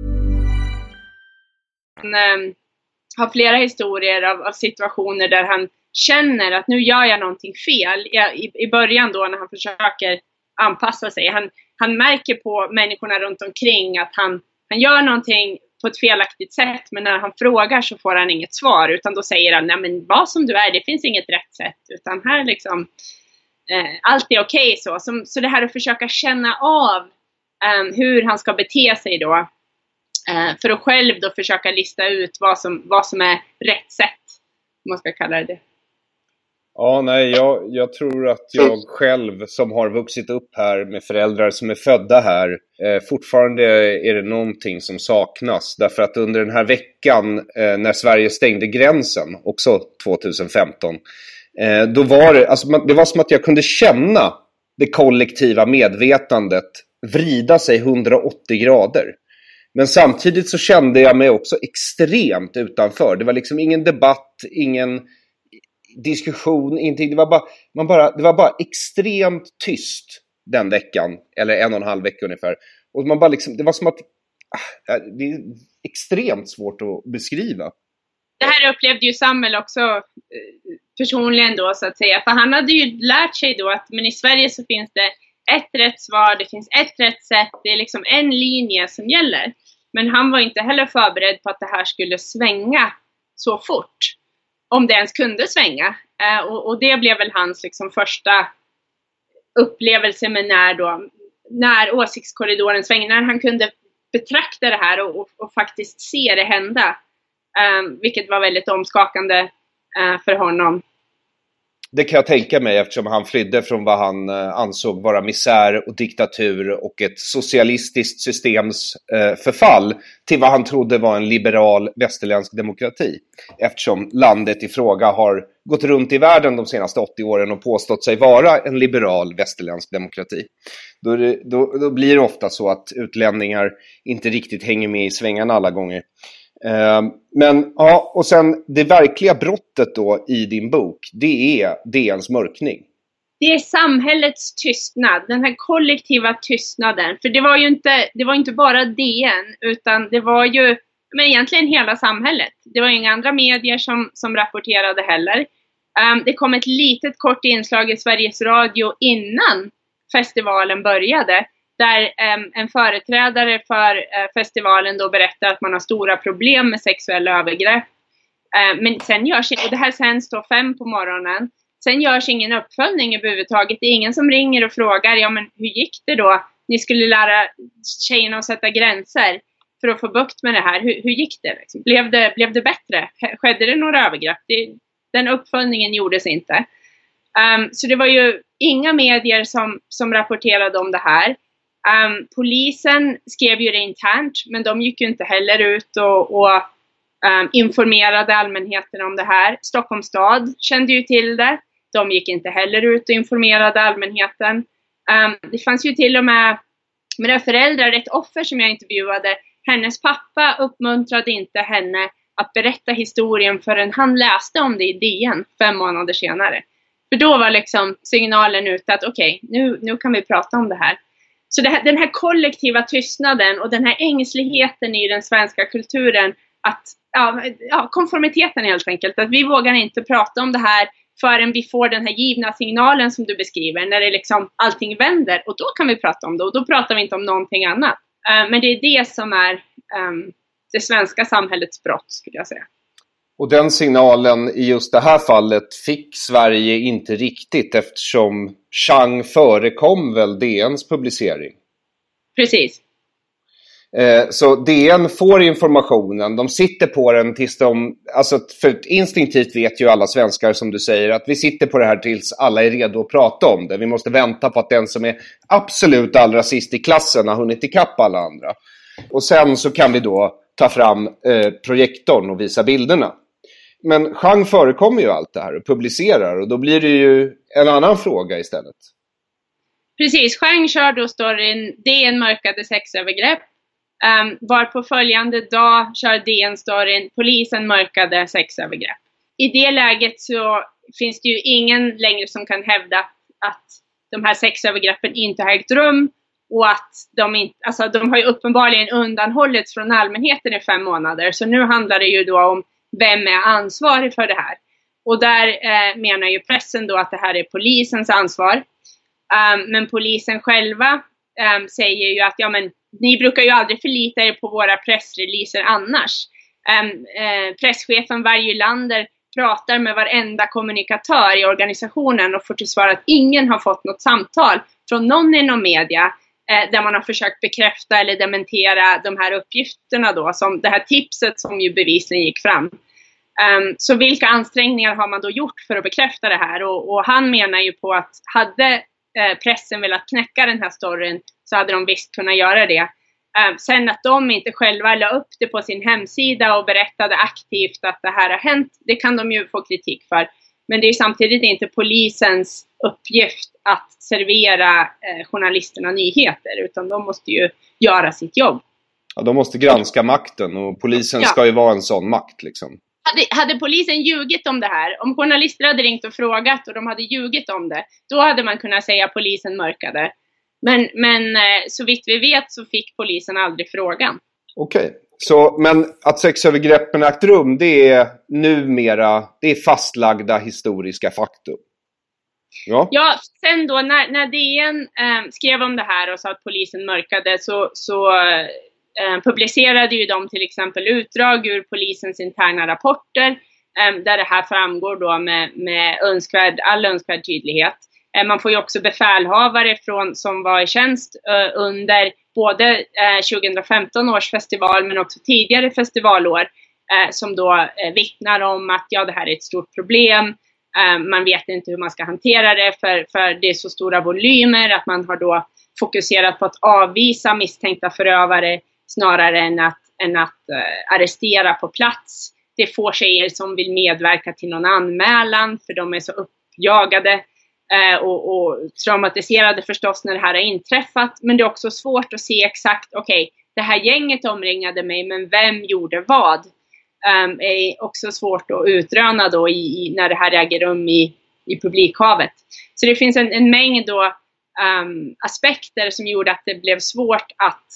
F: Han har flera historier av situationer där han känner att nu gör jag någonting fel. I början då när han försöker anpassa sig. Han märker på människorna runt omkring att han gör någonting på ett felaktigt sätt, men när han frågar så får han inget svar, utan då säger han, nej men vad som du är, det finns inget rätt sätt, utan här liksom allt är okej så. Så det här att försöka känna av hur han ska bete sig då, för att själv då försöka lista ut vad som är rätt sätt, om man ska kalla det.
E: Ja, nej, jag tror att jag själv som har vuxit upp här med föräldrar som är födda här, fortfarande är det någonting som saknas. Därför att under den här veckan när Sverige stängde gränsen, också 2015, då var det, alltså, det var som att jag kunde känna det kollektiva medvetandet vrida sig 180 grader. Men samtidigt så kände jag mig också extremt utanför. Det var liksom ingen debatt, ingen diskussion, ingenting. Det var bara extremt tyst den veckan, eller 1,5 vecka ungefär. Och man bara liksom, det var som att det är extremt svårt att beskriva.
F: Det här upplevde ju Samuel också personligen då, så att säga. För han hade ju lärt sig då att men i Sverige så finns det ett rätt svar, det finns ett rätt sätt, det är liksom en linje som gäller. Men han var inte heller förberedd på att det här skulle svänga så fort. Om det ens kunde svänga. Och det blev väl hans liksom första upplevelse med när åsiktskorridoren svängde. När han kunde betrakta det här och faktiskt se det hända. Vilket var väldigt omskakande för honom.
E: Det kan jag tänka mig, eftersom han flydde från vad han ansåg vara misär och diktatur och ett socialistiskt systems förfall till vad han trodde var en liberal västerländsk demokrati. Eftersom landet i fråga har gått runt i världen de senaste 80 åren och påstått sig vara en liberal västerländsk demokrati. Då blir det ofta så att utlänningar inte riktigt hänger med i svängarna alla gånger. Men ja, och sen det verkliga brottet då i din bok, det är DNs mörkning.
F: Det är samhällets tystnad, den här kollektiva tystnaden. För det var inte bara DN, utan det var ju egentligen hela samhället. Det var inga andra medier som rapporterade heller. Det kom ett litet kort inslag i Sveriges Radio innan festivalen började. Där en företrädare för festivalen då berättar att man har stora problem med sexuella övergrepp. Men sen görs, och det här sänds då 5 på morgonen. Sen görs ingen uppföljning överhuvudtaget. Det är ingen som ringer och frågar, ja men hur gick det då? Ni skulle lära tjejerna att sätta gränser för att få bukt med det här. Hur gick det? Liksom? Blev det bättre? Skedde det några övergrepp? Den uppföljningen gjordes inte. Så det var ju inga medier som rapporterade om det här. Polisen skrev ju det internt, men de gick ju inte heller ut och informerade allmänheten om det här. Stockholms stad kände ju till det. De gick inte heller ut och informerade allmänheten. Det fanns ju till och med föräldrar, ett offer som jag intervjuade. Hennes pappa uppmuntrade inte henne att berätta historien förrän han läste om det i DN 5 månader senare. För då var liksom signalen ute att okej, nu kan vi prata om det här. Så den här kollektiva tystnaden och den här ängsligheten i den svenska kulturen, att konformiteten helt enkelt, att vi vågar inte prata om det här förrän vi får den här givna signalen som du beskriver, när det liksom allting vänder, och då kan vi prata om det, och då pratar vi inte om någonting annat. Men det är det som är det svenska samhällets brott, skulle jag säga.
E: Och den signalen i just det här fallet fick Sverige inte riktigt, eftersom Chang förekom väl DNs publicering.
F: Precis.
E: Så DN får informationen, de sitter på den tills de, alltså för instinktivt vet ju alla svenskar som du säger att vi sitter på det här tills alla är redo att prata om det. Vi måste vänta på att den som är absolut allra sist i klassen har hunnit ikapp alla andra. Och sen så kan vi då ta fram projektorn och visa bilderna. Men Chang förekommer ju allt det här och publicerar, och då blir det ju en annan fråga istället.
F: Precis, Chang kör då storyn DN mörkade sexövergrepp. Var på följande dag kör DN-storyn polisen mörkade sexövergrepp. I det läget så finns det ju ingen längre som kan hävda att de här sexövergreppen inte har ägt rum. Och att de har ju uppenbarligen undanhållits från allmänheten i 5 månader. Så nu handlar det ju då om vem är ansvarig för det här. Och där menar ju pressen då att det här är polisens ansvar. Men polisen själva säger ju att ni brukar ju aldrig förlita er på våra pressreleaser annars. Presschefen Vargelander pratar med varenda kommunikatör i organisationen och får till svar att ingen har fått något samtal från någon inom media där man har försökt bekräfta eller dementera de här uppgifterna då, som det här tipset som ju bevisligen gick fram. Så vilka ansträngningar har man då gjort för att bekräfta det här? Och han menar ju på att hade pressen velat knäcka den här storyn så hade de visst kunnat göra det. Sen att de inte själva la upp det på sin hemsida och berättade aktivt att det här har hänt, det kan de ju få kritik för. Men det är samtidigt inte polisens uppgift att servera journalisterna nyheter, utan de måste ju göra sitt jobb.
E: Ja, de måste granska makten, och polisen ska ju vara en sån makt liksom.
F: Hade polisen ljugit om det här, om journalister hade ringt och frågat och de hade ljugit om det, då hade man kunnat säga att polisen mörkade. Men så vitt vi vet så fick polisen aldrig frågan. Okej.
E: Men att sexövergreppen ägt rum, det är numera, det är fastlagda historiska faktum.
F: Ja, sen då när DN skrev om det här och sa att polisen mörkade så publicerade ju de till exempel utdrag ur polisens interna rapporter där det här framgår då med all önskvärd tydlighet. Man får ju också befälhavare som var i tjänst under både 2015 års festival men också tidigare festivalår som då vittnar om att det här är ett stort problem. Man vet inte hur man ska hantera det för det är så stora volymer att man har då fokuserat på att avvisa misstänkta förövare snarare än att arrestera på plats. Det är få tjejer som vill medverka till någon anmälan för de är så uppjagade och traumatiserade förstås när det här har inträffat. Men det är också svårt att se exakt, det här gänget omringade mig, men vem gjorde vad? Är också svårt att utröna då när det här äger rum i publikhavet. Så det finns en mängd då, aspekter som gjorde att det blev svårt att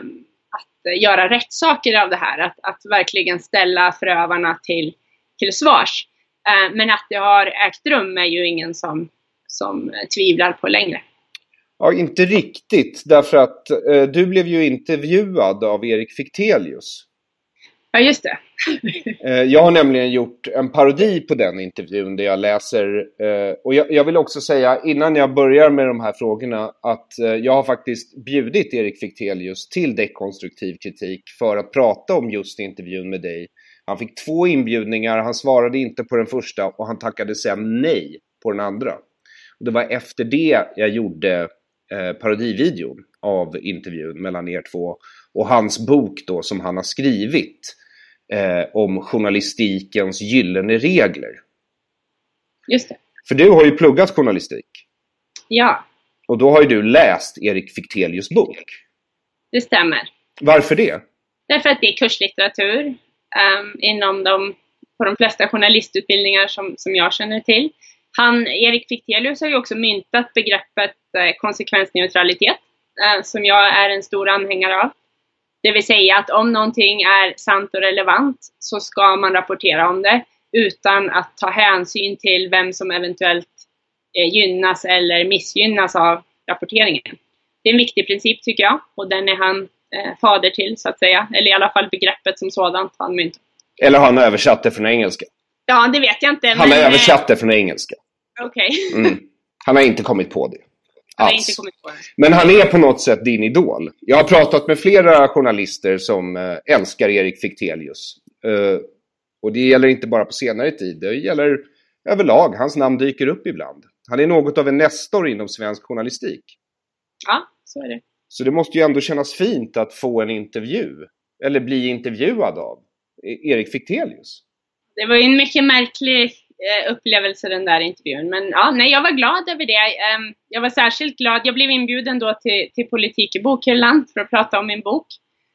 F: göra rättssaker av det här. Att verkligen ställa förövarna till svars. Men att det har ägt rum är ju ingen som tvivlar på längre.
E: Ja, inte riktigt. Därför att du blev ju intervjuad av Erik Fichtelius.
F: Ja, just det.
E: Jag har nämligen gjort en parodi på den intervjun där jag läser, och jag vill också säga innan jag börjar med de här frågorna att jag har faktiskt bjudit Erik Fichtelius till dekonstruktiv kritik för att prata om just intervjun med dig. Han fick 2 inbjudningar, han svarade inte på den första och han tackade sen nej på den andra. Och det var efter det jag gjorde parodivideon av intervjun mellan er två och hans bok då som han har skrivit om journalistikens gyllene regler.
F: Just det.
E: För du har ju pluggat journalistik.
F: Ja.
E: Och då har ju du läst Erik Fichtelius bok.
F: Det stämmer.
E: Varför det?
F: Därför att det är kurslitteratur på de flesta journalistutbildningar som jag känner till. Erik Fichtelius har ju också myntat begreppet konsekvensneutralitet som jag är en stor anhängare av. Det vill säga att om någonting är sant och relevant så ska man rapportera om det utan att ta hänsyn till vem som eventuellt gynnas eller missgynnas av rapporteringen. Det är en viktig princip tycker jag och den är han fader till så att säga. Eller i alla fall begreppet som sådant han myntat.
E: Eller har han översatt det från engelska?
F: Ja, det vet jag inte.
E: Han har översatt det från engelska.
F: Okej.
E: Han har inte kommit på det.
F: Har inte kommit på det.
E: Men han är på något sätt din idol. Jag har pratat med flera journalister som älskar Erik Fichtelius. Och det gäller inte bara på senare tid. Det gäller överlag. Hans namn dyker upp ibland. Han är något av en nestor inom svensk journalistik.
F: Ja, så är det.
E: Så det måste ju ändå kännas fint att få en intervju. Eller bli intervjuad av Erik Fichtelius. Det
F: var ju en mycket märklig upplevelse den där intervjun. Men ja, nej, jag var glad över det. Jag var särskilt glad. Jag blev inbjuden då till Politik i bokhyllan för att prata om min bok.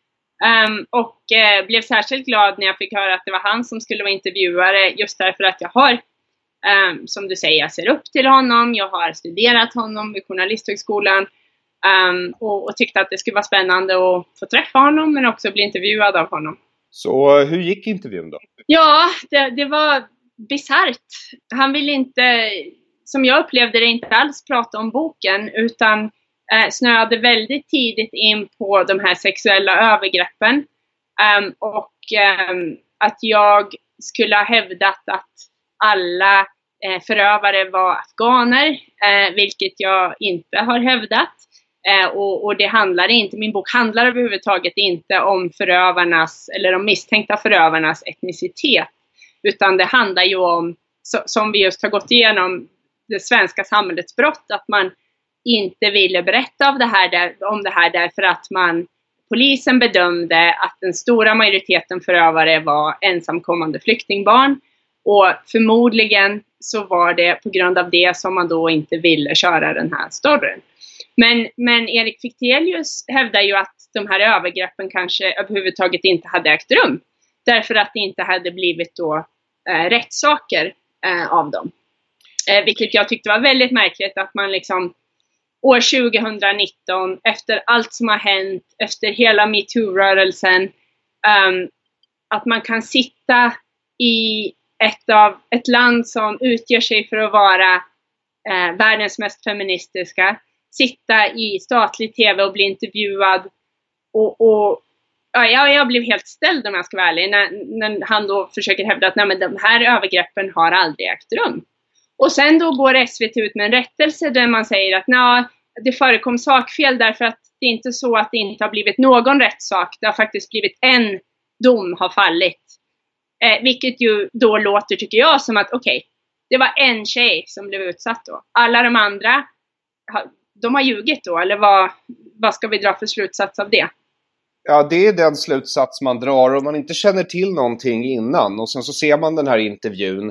F: Och blev särskilt glad när jag fick höra att det var han som skulle vara intervjuare. Just därför att jag har, som du säger, jag ser upp till honom. Jag har studerat honom vid Journalisthögskolan. Och tyckte att det skulle vara spännande att få träffa honom men också bli intervjuad av honom.
E: Så hur gick intervjun då?
F: Ja, det var bisarrt. Han ville inte, som jag upplevde det, inte alls prata om boken utan snöade väldigt tidigt in på de här sexuella övergreppen. Och att jag skulle ha hävdat att alla förövare var afghaner, vilket jag inte har hävdat. Och det handlar inte, min bok handlar överhuvudtaget inte om förövarnas eller de misstänkta förövarnas etnicitet. Utan det handlar ju om, som vi just har gått igenom, det svenska samhällets brott. Att man inte ville berätta om det här därför att polisen bedömde att den stora majoriteten förövare var ensamkommande flyktingbarn. Och förmodligen så var det på grund av det som man då inte ville köra den här storyn. Men Erik Fichtelius hävdar ju att de här övergreppen kanske överhuvudtaget inte hade ägt rum. Därför att det inte hade blivit då rättssaker av dem. Vilket jag tyckte var väldigt märkligt att man liksom år 2019, efter allt som har hänt, efter hela MeToo-rörelsen, att man kan sitta i ett land som utger sig för att vara världens mest feministiska, sitta i statlig tv och bli intervjuad och jag blev helt ställd om jag ska vara ärlig när han då försöker hävda att nej, men de här övergreppen har aldrig ägt rum. Och sen då går SVT ut med en rättelse där man säger att det förekom sakfel därför att det är inte så att det inte har blivit någon rättssak. Det har faktiskt blivit en dom har fallit. Vilket ju då låter, tycker jag, som att okej, det var en tjej som blev utsatt då. Alla de andra, de har ljugit då, eller vad ska vi dra för slutsats av det?
E: Ja, det är den slutsats man drar om man inte känner till någonting innan. Och sen så ser man den här intervjun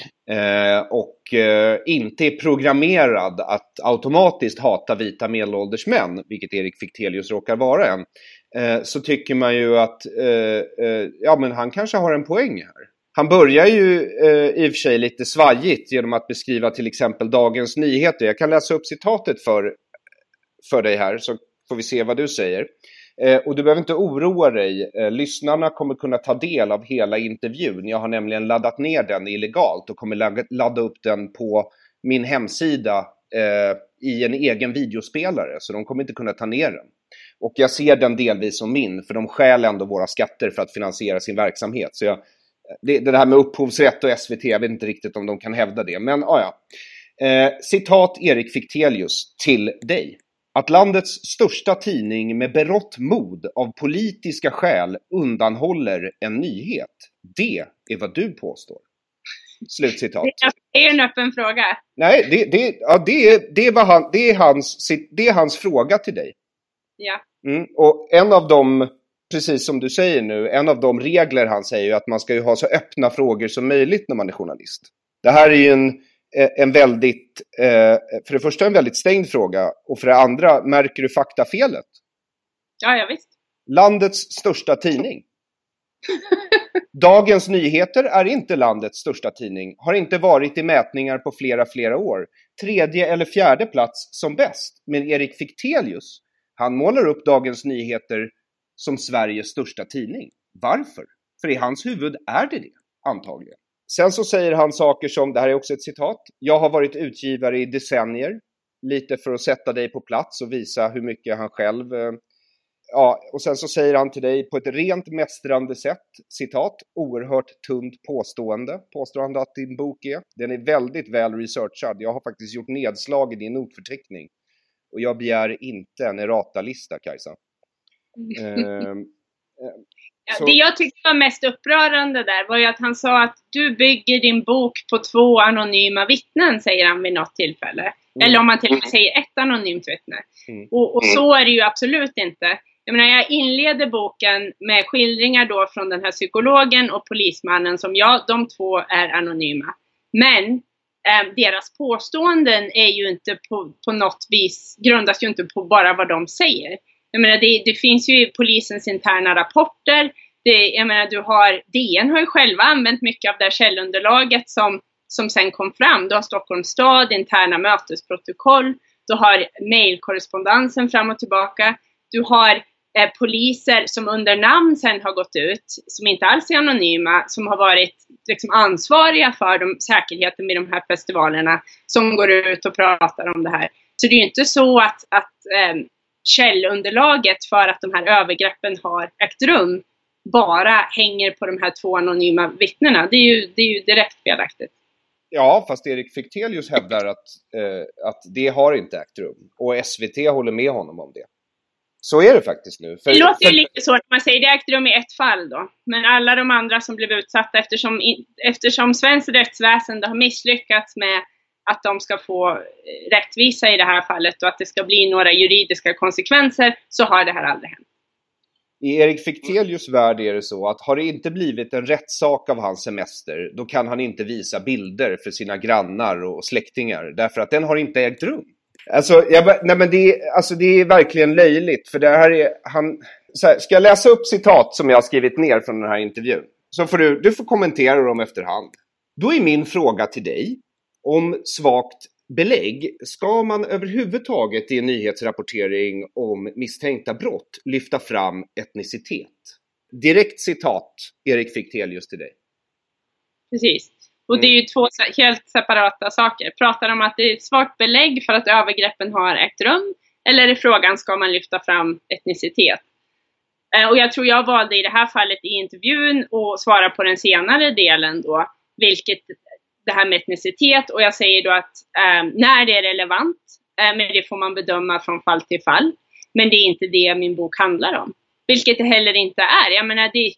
E: och inte är programmerad att automatiskt hata vita medelålders män, vilket Erik Fichtelius råkar vara en. Så tycker man ju att men han kanske har en poäng här. Han börjar ju i och för sig lite svajigt genom att beskriva till exempel Dagens Nyheter. Jag kan läsa upp citatet för dig här så får vi se vad du säger. Och du behöver inte oroa dig. Lyssnarna kommer kunna ta del av hela intervjun. Jag har nämligen laddat ner den illegalt och kommer ladda upp den på min hemsida i en egen videospelare. Så de kommer inte kunna ta ner den. Och jag ser den delvis som min, för de stjäl ändå våra skatter för att finansiera sin verksamhet. Så det här med upphovsrätt och SVT, jag vet inte riktigt om de kan hävda det. Men citat Erik Fichtelius till dig. Att landets största tidning med berått mod av politiska skäl undanhåller en nyhet. Det är vad du påstår. Slutcitat.
F: Det är en öppen fråga.
E: Nej, det är hans fråga till dig.
F: Ja.
E: Och en av dem, precis som du säger nu, en av de regler han säger är att man ska ju ha så öppna frågor som möjligt när man är journalist. Det här är ju en väldigt, för det första en väldigt stängd fråga, och för det andra, märker du faktafelet?
F: Ja, visst.
E: Landets största tidning. Dagens Nyheter är inte landets största tidning, har inte varit i mätningar på flera år. 3:e eller 4:e plats som bäst. Men Erik Fichtelius, han målar upp Dagens Nyheter som Sveriges största tidning. Varför? För i hans huvud är det antagligen. Sen så säger han saker som, det här är också ett citat: jag har varit utgivare i decennier. Lite för att sätta dig på plats och visa hur mycket han själv... och sen så säger han till dig på ett rent mästrande sätt, citat, oerhört tunt påstående. Påstår han att din bok är. Den är väldigt väl researchad. Jag har faktiskt gjort nedslag i din notförteckning. Och jag begär inte en errata-lista, Kajsa.
F: Det jag tyckte var mest upprörande där var ju att han sa att du bygger din bok på 2 anonyma vittnen, säger han vid något tillfälle. Eller om man till och med säger 1 anonymt vittne. Och så är det ju absolut inte. Jag menar, jag inleder boken med skildringar då från den här psykologen och polismannen som de 2 är anonyma. Men deras påståenden är ju inte på något vis, grundas ju inte på bara vad de säger. Jag menar, det finns ju i polisens interna rapporter. Jag menar, DN har ju själva använt mycket av det här källunderlaget som sen kom fram. Du har Stockholms stad, interna mötesprotokoll. Du har mejlkorrespondensen fram och tillbaka. Du har poliser som under namn sen har gått ut, som inte alls är anonyma, som har varit liksom ansvariga för säkerheten med de här festivalerna, som går ut och pratar om det här. Så det är ju inte så att källunderlaget för att de här övergreppen har ägt rum bara hänger på de här 2 anonyma vittnena. Det är ju direkt felaktigt.
E: Ja, fast Erik Fichtelius hävdar att det har inte ägt rum. Och SVT håller med honom om det. Så är det faktiskt nu.
F: Det låter ju lite så att man säger det ägt rum i ett fall då. Men alla de andra som blev utsatta, eftersom svensk rättsväsende har misslyckats med att de ska få rättvisa i det här fallet och att det ska bli några juridiska konsekvenser, så har det här aldrig hänt.
E: I Erik Fichtelius värld är det så att har det inte blivit en rättssak av hans semester, då kan han inte visa bilder för sina grannar och släktingar, därför att den har inte ägt rum. Alltså, det är verkligen löjligt, för det här är ska jag läsa upp citat som jag har skrivit ner från den här intervjun? Så får du får kommentera dem efterhand. Då är min fråga till dig: om svagt belägg, ska man överhuvudtaget i en nyhetsrapportering om misstänkta brott lyfta fram etnicitet? Direkt citat, Erik Fichtelius, till dig.
F: Precis. Och det är ju 2 helt separata saker. Pratar om att det är ett svagt belägg för att övergreppen har ägt rum? Eller är frågan, ska man lyfta fram etnicitet? Och jag tror jag valde i det här fallet i intervjun och svara på den senare delen då. Vilket det här med etnicitet. Och jag säger då att när det är relevant. Men det får man bedöma från fall till fall. Men det är inte det min bok handlar om. Vilket det heller inte är. Jag menar, det är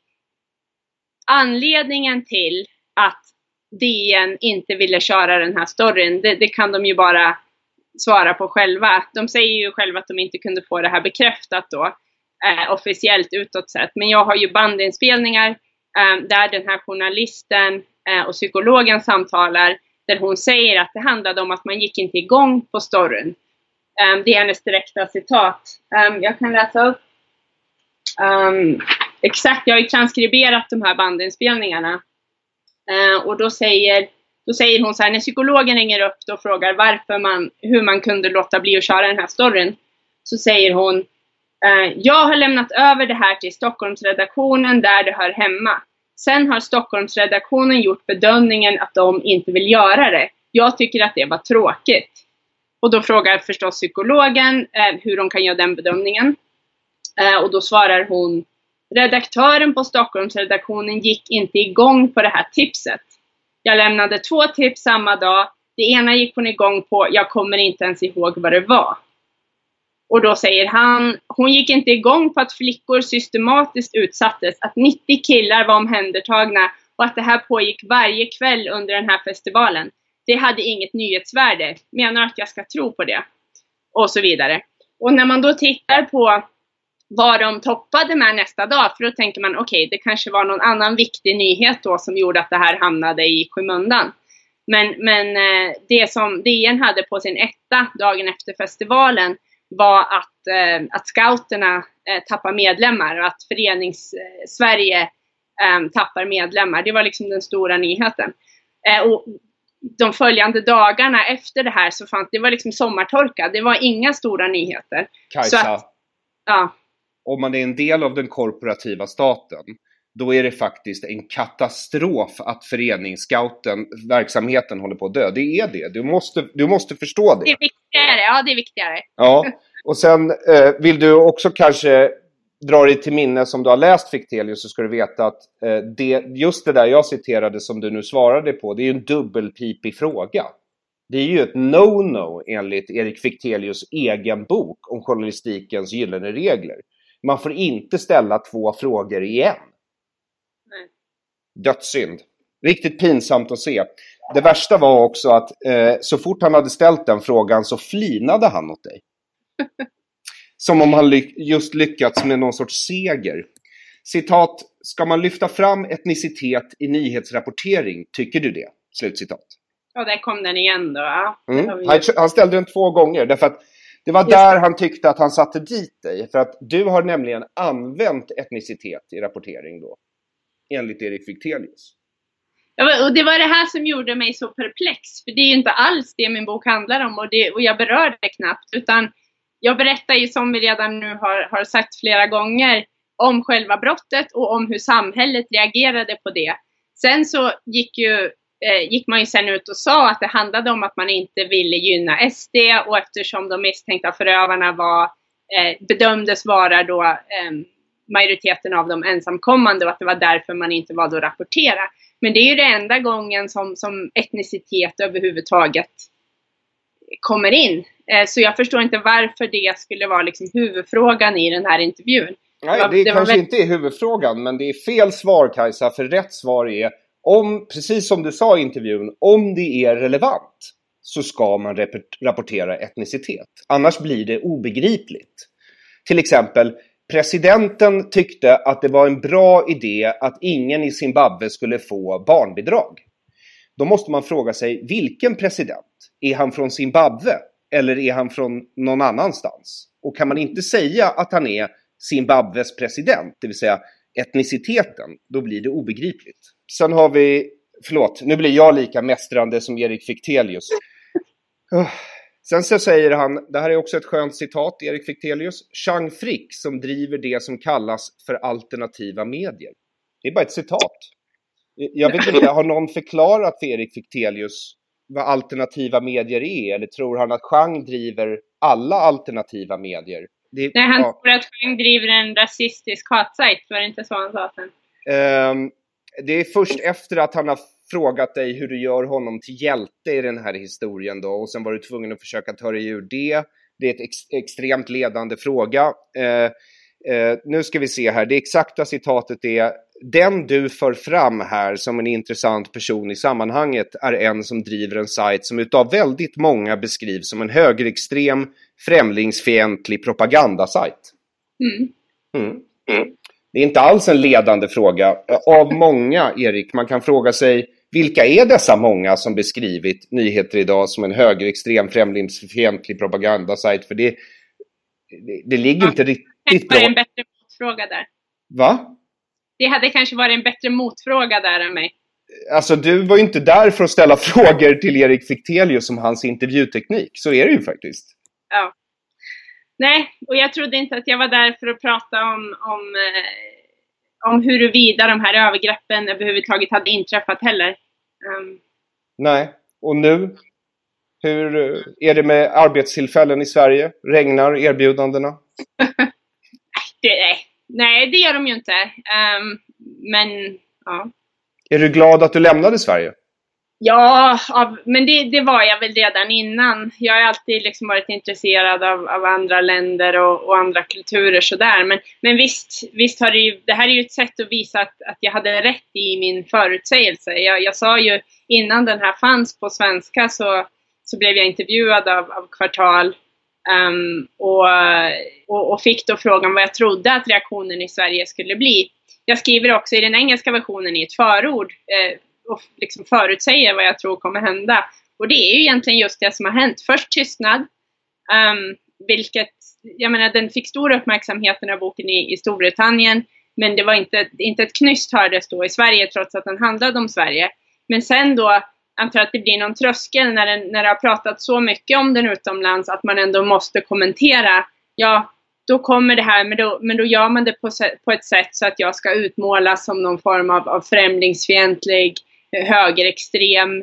F: anledningen till att DN inte ville köra den här storyn. Det kan de ju bara svara på själva. De säger ju själva att de inte kunde få det här bekräftat då. Officiellt utåt sett. Men jag har ju bandinspelningar där den här journalisten och psykologen samtalar. Där hon säger att det handlade om att man gick inte igång på storyn. Det är hennes direkta citat. Jag kan läsa upp. Exakt, jag har ju transkriberat de här bandinspelningarna. Och då säger hon så här, när psykologen ringer upp och frågar hur man kunde låta bli att köra den här storyn, så säger hon, jag har lämnat över det här till Stockholmsredaktionen där det hör hemma. Sen har Stockholmsredaktionen gjort bedömningen att de inte vill göra det. Jag tycker att det var tråkigt. Och då frågar förstås psykologen hur de kan göra den bedömningen. Och då svarar hon, redaktören på Stockholmsredaktionen gick inte igång på det här tipset. Jag lämnade 2 tips samma dag. Det ena gick hon igång på, jag kommer inte ens ihåg vad det var. Och då säger hon gick inte igång på att flickor systematiskt utsattes, att 90 killar var omhändertagna och att det här pågick varje kväll under den här festivalen. Det hade inget nyhetsvärde. Menar att jag ska tro på det? Och så vidare. Och när man då tittar på vad de toppade med nästa dag, för då tänker man okej, det kanske var någon annan viktig nyhet då som gjorde att det här hamnade i skymundan. Men det som DN hade på sin etta dagen efter festivalen var att scouterna tappar medlemmar och att förenings-Sverige tappar medlemmar. Det var liksom den stora nyheten. Och de följande dagarna efter det här så fanns det var liksom sommartorka. Det var inga stora nyheter.
E: Kajsa,
F: så att, ja.
E: Om man är en del av den korporativa staten, då är det faktiskt en katastrof att föreningsscouten, verksamheten håller på att dö. Det är det. Du måste förstå det.
F: Det är viktigare. Ja, det är viktigare.
E: Ja, och sen vill du också kanske dra dig till minne, som du har läst Fichtelius, så ska du veta att just det där jag citerade som du nu svarade på, det är ju en dubbelpipig fråga. Det är ju ett no-no enligt Erik Fichtelius egen bok om journalistikens gyllene regler. Man får inte ställa 2 frågor i en.
F: Nej.
E: Dödssynd. Riktigt pinsamt att se. Det värsta var också att så fort han hade ställt den frågan så flinade han åt dig. Som om han just lyckats med någon sorts seger. Citat, ska man lyfta fram etnicitet i nyhetsrapportering, tycker du det? Slutcitat.
F: Ja, där kom den igen då. Ja.
E: Han ställde den 2 gånger därför att det var där han tyckte att han satte dit dig. För att du har nämligen använt etnicitet i rapportering då. Enligt Erik Fichtelius.
F: Ja, och det var det här som gjorde mig så perplex. För det är ju inte alls det min bok handlar om. Och jag berör det knappt. Utan jag berättar ju, som vi redan nu har sagt flera gånger, om själva brottet och om hur samhället reagerade på det. Sen så gick man ju sen ut och sa att det handlade om att man inte ville gynna SD. Och eftersom de misstänkta förövarna bedömdes vara då majoriteten av de ensamkommande, och att det var därför man inte var då rapportera. Men det är ju det enda gången som etnicitet överhuvudtaget kommer in. Så jag förstår inte varför det skulle vara liksom huvudfrågan i den här intervjun.
E: Nej, det kanske inte är huvudfrågan, men det är fel svar, Kajsa. För rätt svar är, precis som du sa i intervjun, om det är relevant så ska man rapportera etnicitet. Annars blir det obegripligt. Till exempel, presidenten tyckte att det var en bra idé att ingen i Zimbabwe skulle få barnbidrag. Då måste man fråga sig, vilken president? Är han från Zimbabwe eller är han från någon annanstans? Och kan man inte säga att han är Zimbabwes president, det vill säga etniciteten, då blir det obegripligt. Sen har vi, nu blir jag lika mästrande som Erik Fichtelius. Sen så säger han, det här är också ett skönt citat, Erik Fichtelius, Chang Frick som driver det som kallas för alternativa medier. Det är bara ett citat. Jag vet inte, har någon förklarat för Erik Fichtelius vad alternativa medier är? Eller tror han att Chang driver alla alternativa medier?
F: Nej, han tror att Chang driver en rasistisk hatsajt, var det inte så han sa sen?
E: Det är först efter att han har frågat dig hur du gör honom till hjälte i den här historien då. Och sen var du tvungen att försöka ta dig ur det. Det är ett extremt ledande fråga. Nu ska vi se här. Det exakta citatet är: den du för fram här som en intressant person i sammanhanget är en som driver en sajt som utav väldigt många beskrivs som en högerextrem, främlingsfientlig propagandasajt. Det är inte alls en ledande fråga. Av många, Erik, man kan fråga sig, vilka är dessa många som beskrivit Nyheter idag som en högerextrem, främlingsfientlig propagandasajt? För det ligger inte riktigt bra.
F: Det var en bättre motfråga där.
E: Va?
F: Det hade kanske varit en bättre motfråga där än mig.
E: Alltså, du var ju inte där för att ställa frågor till Erik Fichtelius om hans intervjuteknik. Så är det ju faktiskt.
F: Ja. Nej, och jag trodde inte att jag var där för att prata om huruvida de här övergreppen överhuvudtaget hade inträffat heller.
E: Nej, och nu? Hur är det med arbetstillfällen i Sverige? Regnar erbjudandena?
F: Nej, det gör de ju inte. Men, ja.
E: Är du glad att du lämnade Sverige?
F: Ja, men det var jag väl redan innan. Jag har alltid liksom varit intresserad av andra länder och andra kulturer sådär. Men visst har det här är ju ett sätt att visa att jag hade rätt i min förutsägelse. Jag sa ju innan den här fanns på svenska så blev jag intervjuad av Kvartal. Och fick då frågan vad jag trodde att reaktionen i Sverige skulle bli. Jag skriver också i den engelska versionen i ett förord och liksom förutsäger vad jag tror kommer hända. Och det är ju egentligen just det som har hänt. Först tystnad, vilket, jag menar, den fick stor uppmärksamhet, den här boken i Storbritannien. Men det var inte ett knyst hördes då i Sverige, trots att den handlade om Sverige. Men sen då, antar att det blir någon tröskel när det har pratat så mycket om den utomlands att man ändå måste kommentera. Ja, då kommer det här, men då gör man det på ett sätt så att jag ska utmålas som någon form av främlingsfientlig, högerextrem.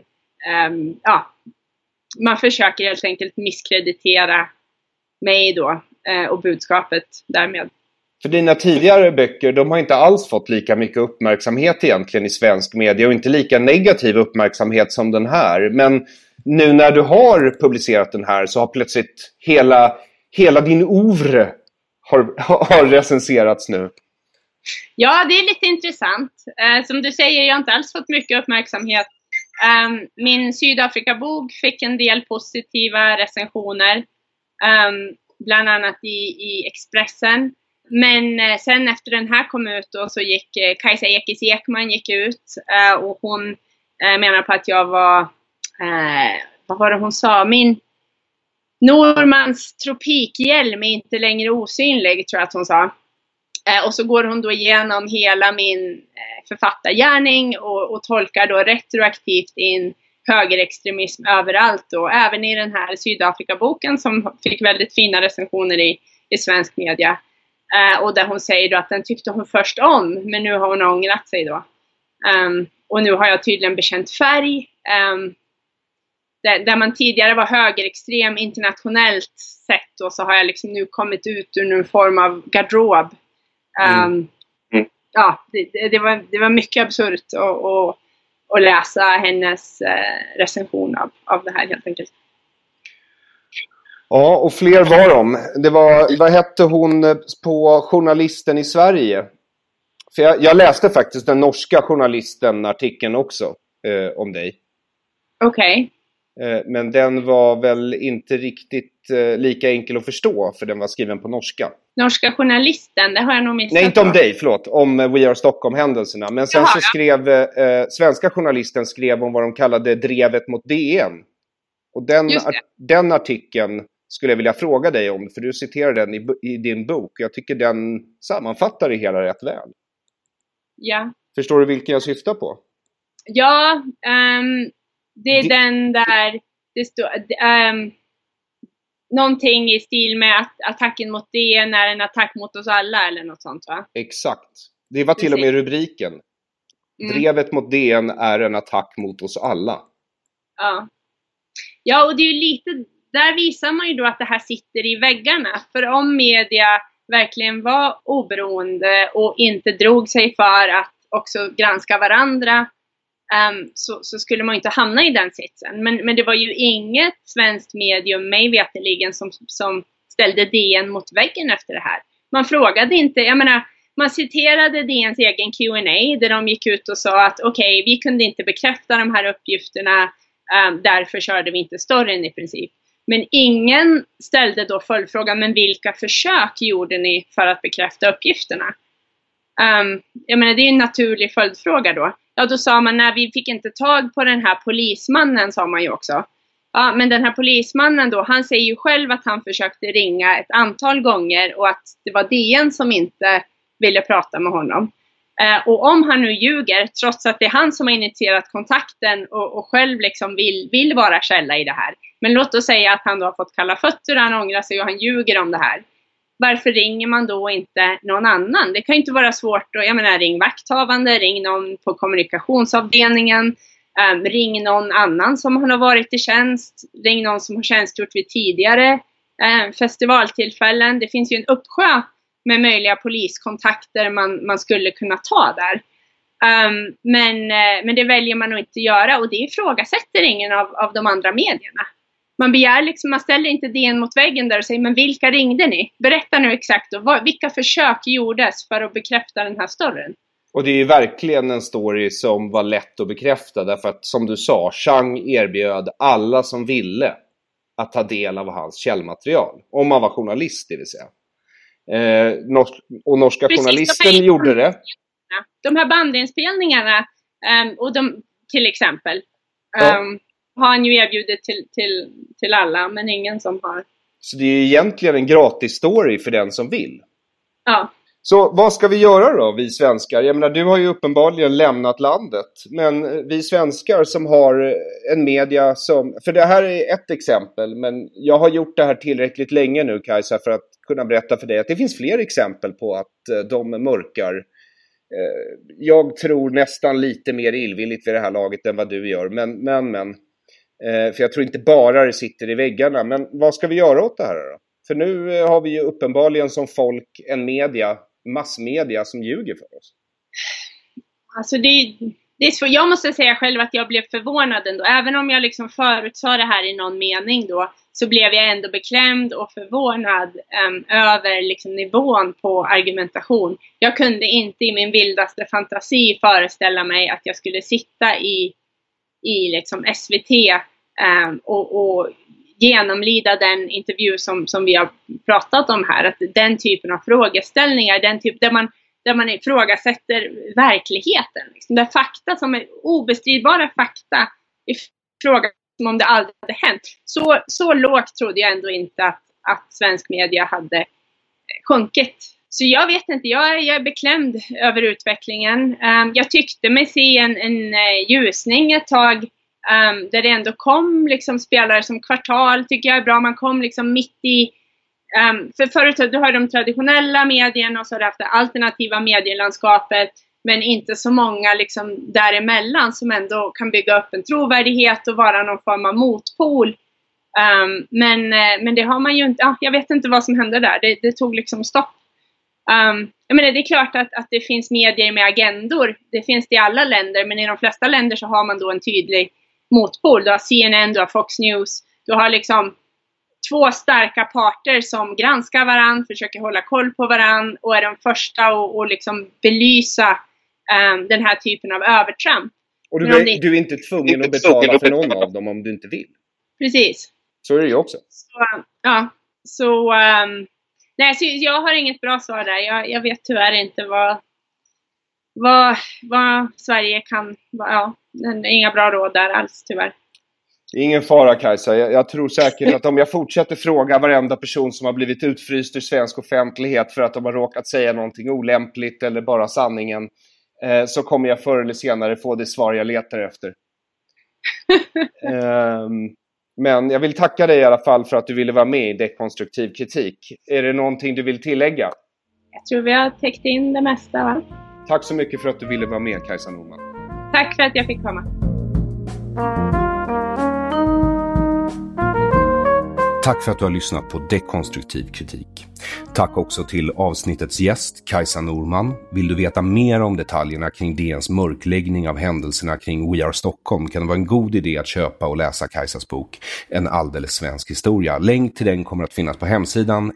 F: Man försöker helt enkelt misskreditera mig då och budskapet därmed.
E: För dina tidigare böcker, de har inte alls fått lika mycket uppmärksamhet egentligen i svensk media och inte lika negativ uppmärksamhet som den här. Men nu när du har publicerat den här så har plötsligt hela din oeuvre har recenserats nu.
F: Ja, det är lite intressant. Som du säger, jag har inte alls fått mycket uppmärksamhet. Min Sydafrika-bok fick en del positiva recensioner. Bland annat i Expressen. Men sen efter den här kom ut då, så gick Kajsa Ekis Ekman gick ut. Och hon menar på att jag var... vad var det hon sa? Min Normans tropikhjälm är inte längre osynlig, tror jag att hon sa. Och så går hon då igenom hela min författargärning och tolkar då retroaktivt in högerextremism överallt. Och även i den här Sydafrika-boken som fick väldigt fina recensioner i svensk media. Och där hon säger då att den tyckte hon först om, men nu har hon ångrat sig då. Och nu har jag tydligen bekänt färg. Där man tidigare var högerextrem internationellt sett, och så har jag liksom nu kommit ut ur en form av garderob. Ja, det var mycket absurt att läsa hennes recension av det här helt enkelt.
E: Ja, och fler var de. Det var, vad hette hon på Journalisten i Sverige? För jag läste faktiskt den norska journalisten artikeln också om dig.
F: Okej.
E: Men den var väl inte riktigt lika enkel att förstå, för den var skriven på norska.
F: Norska journalisten, det har jag nog missat.
E: Nej, inte om dig, förlåt. Om We Are Stockholm-händelserna. Men sen så skrev svenska journalisten skrev om vad de kallade drevet mot DN. Och den artikeln skulle jag vilja fråga dig om, för du citerar den i din bok. Jag tycker den sammanfattar det hela rätt väl.
F: Ja.
E: Förstår du vilken jag syftar på?
F: Ja, det är den där det står någonting i stil med att attacken mot DN är en attack mot oss alla eller något sånt, va?
E: Exakt. Det var till och med rubriken. Drevet mot DN är en attack mot oss alla.
F: Ja, och det är ju lite, där visar man ju då att det här sitter i väggarna. För om media verkligen var oberoende och inte drog sig för att också granska varandra, så skulle man inte hamna i den sitsen. Men det var ju inget svenskt medium, mig veterligen, som ställde DN mot väggen efter det här. Man frågade inte, jag menar, man citerade DNs egen Q&A där de gick ut och sa att okej, vi kunde inte bekräfta de här uppgifterna, därför körde vi inte storyn i princip. Men ingen ställde då följdfrågan, men vilka försök gjorde ni för att bekräfta uppgifterna? Jag menar, det är en naturlig följdfråga då. Ja, då sa man, nej, vi fick inte tag på den här polismannen, sa man ju också. Ja, men den här polismannen då, han säger ju själv att han försökte ringa ett antal gånger och att det var DN som inte ville prata med honom. Och om han nu ljuger, trots att det är han som har initierat kontakten och själv liksom vill vara källa i det här. Men låt oss säga att han då har fått kalla fötter, han ångrar sig och han ljuger om det här. Varför ringer man då inte någon annan? Det kan ju inte vara svårt att, jag menar, ring vakthavande, ring någon på kommunikationsavdelningen, ring någon annan som har varit i tjänst, ring någon som har tjänstgjort vid tidigare festivaltillfällen. Det finns ju en uppsjö med möjliga poliskontakter man skulle kunna ta där. Men det väljer man nog inte göra, och det ifrågasätter ingen av de andra medierna. Man begär liksom, man ställer inte DN mot väggen där och säger, men vilka ringde ni? Berätta nu exakt då, vilka försök gjordes för att bekräfta den här storyn?
E: Och det är ju verkligen en story som var lätt att bekräfta, därför att som du sa, Chang erbjöd alla som ville att ta del av hans källmaterial. Om man var journalist, det vill säga. Och norska journalisten gjorde det.
F: De här bandinspelningarna och de, till exempel, har han ju erbjudit till alla, men ingen som har.
E: Så det är egentligen en gratis story för den som vill.
F: Ja.
E: Så vad ska vi göra då, vi svenskar? Jag menar, du har ju uppenbarligen lämnat landet. Men vi svenskar som har en media som... För det här är ett exempel, men jag har gjort det här tillräckligt länge nu, Kajsa, för att kunna berätta för dig att det finns fler exempel på att de mörkar. Jag tror nästan lite mer illvilligt vid det här laget än vad du gör. Men. För jag tror inte bara det sitter i väggarna. Men vad ska vi göra åt det här då? För nu har vi ju uppenbarligen som folk en massmedia som ljuger för oss.
F: Alltså Det är så, jag måste säga själv att jag blev förvånad ändå. Även om jag liksom förutsade det här i någon mening då, så blev jag ändå beklämd och förvånad över liksom nivån på argumentation. Jag kunde inte i min vildaste fantasi föreställa mig att jag skulle sitta i liksom SVT och genomlida den intervju som vi har pratat om här. Att den typen av frågeställningar, där man ifrågasätter verkligheten. Liksom, där fakta som är obestridbara fakta ifrågasätts som om det aldrig hade hänt. Så lågt trodde jag ändå inte att svensk media hade sjunkit. Så jag vet inte, jag är beklämd över utvecklingen. Jag tyckte mig se en ljusning ett tag. Där det ändå kom liksom spelare som Kvartal, tycker jag är bra. Man kom liksom mitt i... för förut du har de traditionella medierna och så har du haft det alternativa medielandskapet. Men inte så många liksom däremellan som ändå kan bygga upp en trovärdighet och vara någon form av motpol. Men det har man ju inte... jag vet inte vad som hände där. Det tog liksom stopp. Jag menar, det är klart att det finns medier med agendor. Det finns det i alla länder. Men i de flesta länder så har man då en tydlig motpol. Du har CNN, du har Fox News. Du har liksom två starka parter som granskar varann, försöker hålla koll på varann och är de första att liksom belysa den här typen av övertramp.
E: Och du är inte tvungen att betala för någon av dem om du inte vill.
F: Precis.
E: Så är det ju också.
F: Så jag har inget bra svar där. Jag vet tyvärr inte vad Sverige kan... inga bra råd där alls tyvärr.
E: Ingen fara, Kajsa. Jag tror säkert att om jag fortsätter fråga varenda person som har blivit utfryst ur svensk offentlighet för att de har råkat säga någonting olämpligt eller bara sanningen, så kommer jag förr eller senare få det svar jag letar efter. Men jag vill tacka dig i alla fall för att du ville vara med i Dekonstruktiv kritik. Är det någonting du vill tillägga?
F: Jag tror vi har täckt in det mesta, va?
E: Tack så mycket för att du ville vara med, Kajsa Norman.
F: Tack för att jag fick komma.
E: Tack för att du har lyssnat på Dekonstruktiv kritik. Tack också till avsnittets gäst, Kajsa Norman. Vill du veta mer om detaljerna kring DNs mörkläggning av händelserna kring We Are Stockholm kan det vara en god idé att köpa och läsa Kajsas bok En alldeles svensk historia. Länk till den kommer att finnas på hemsidan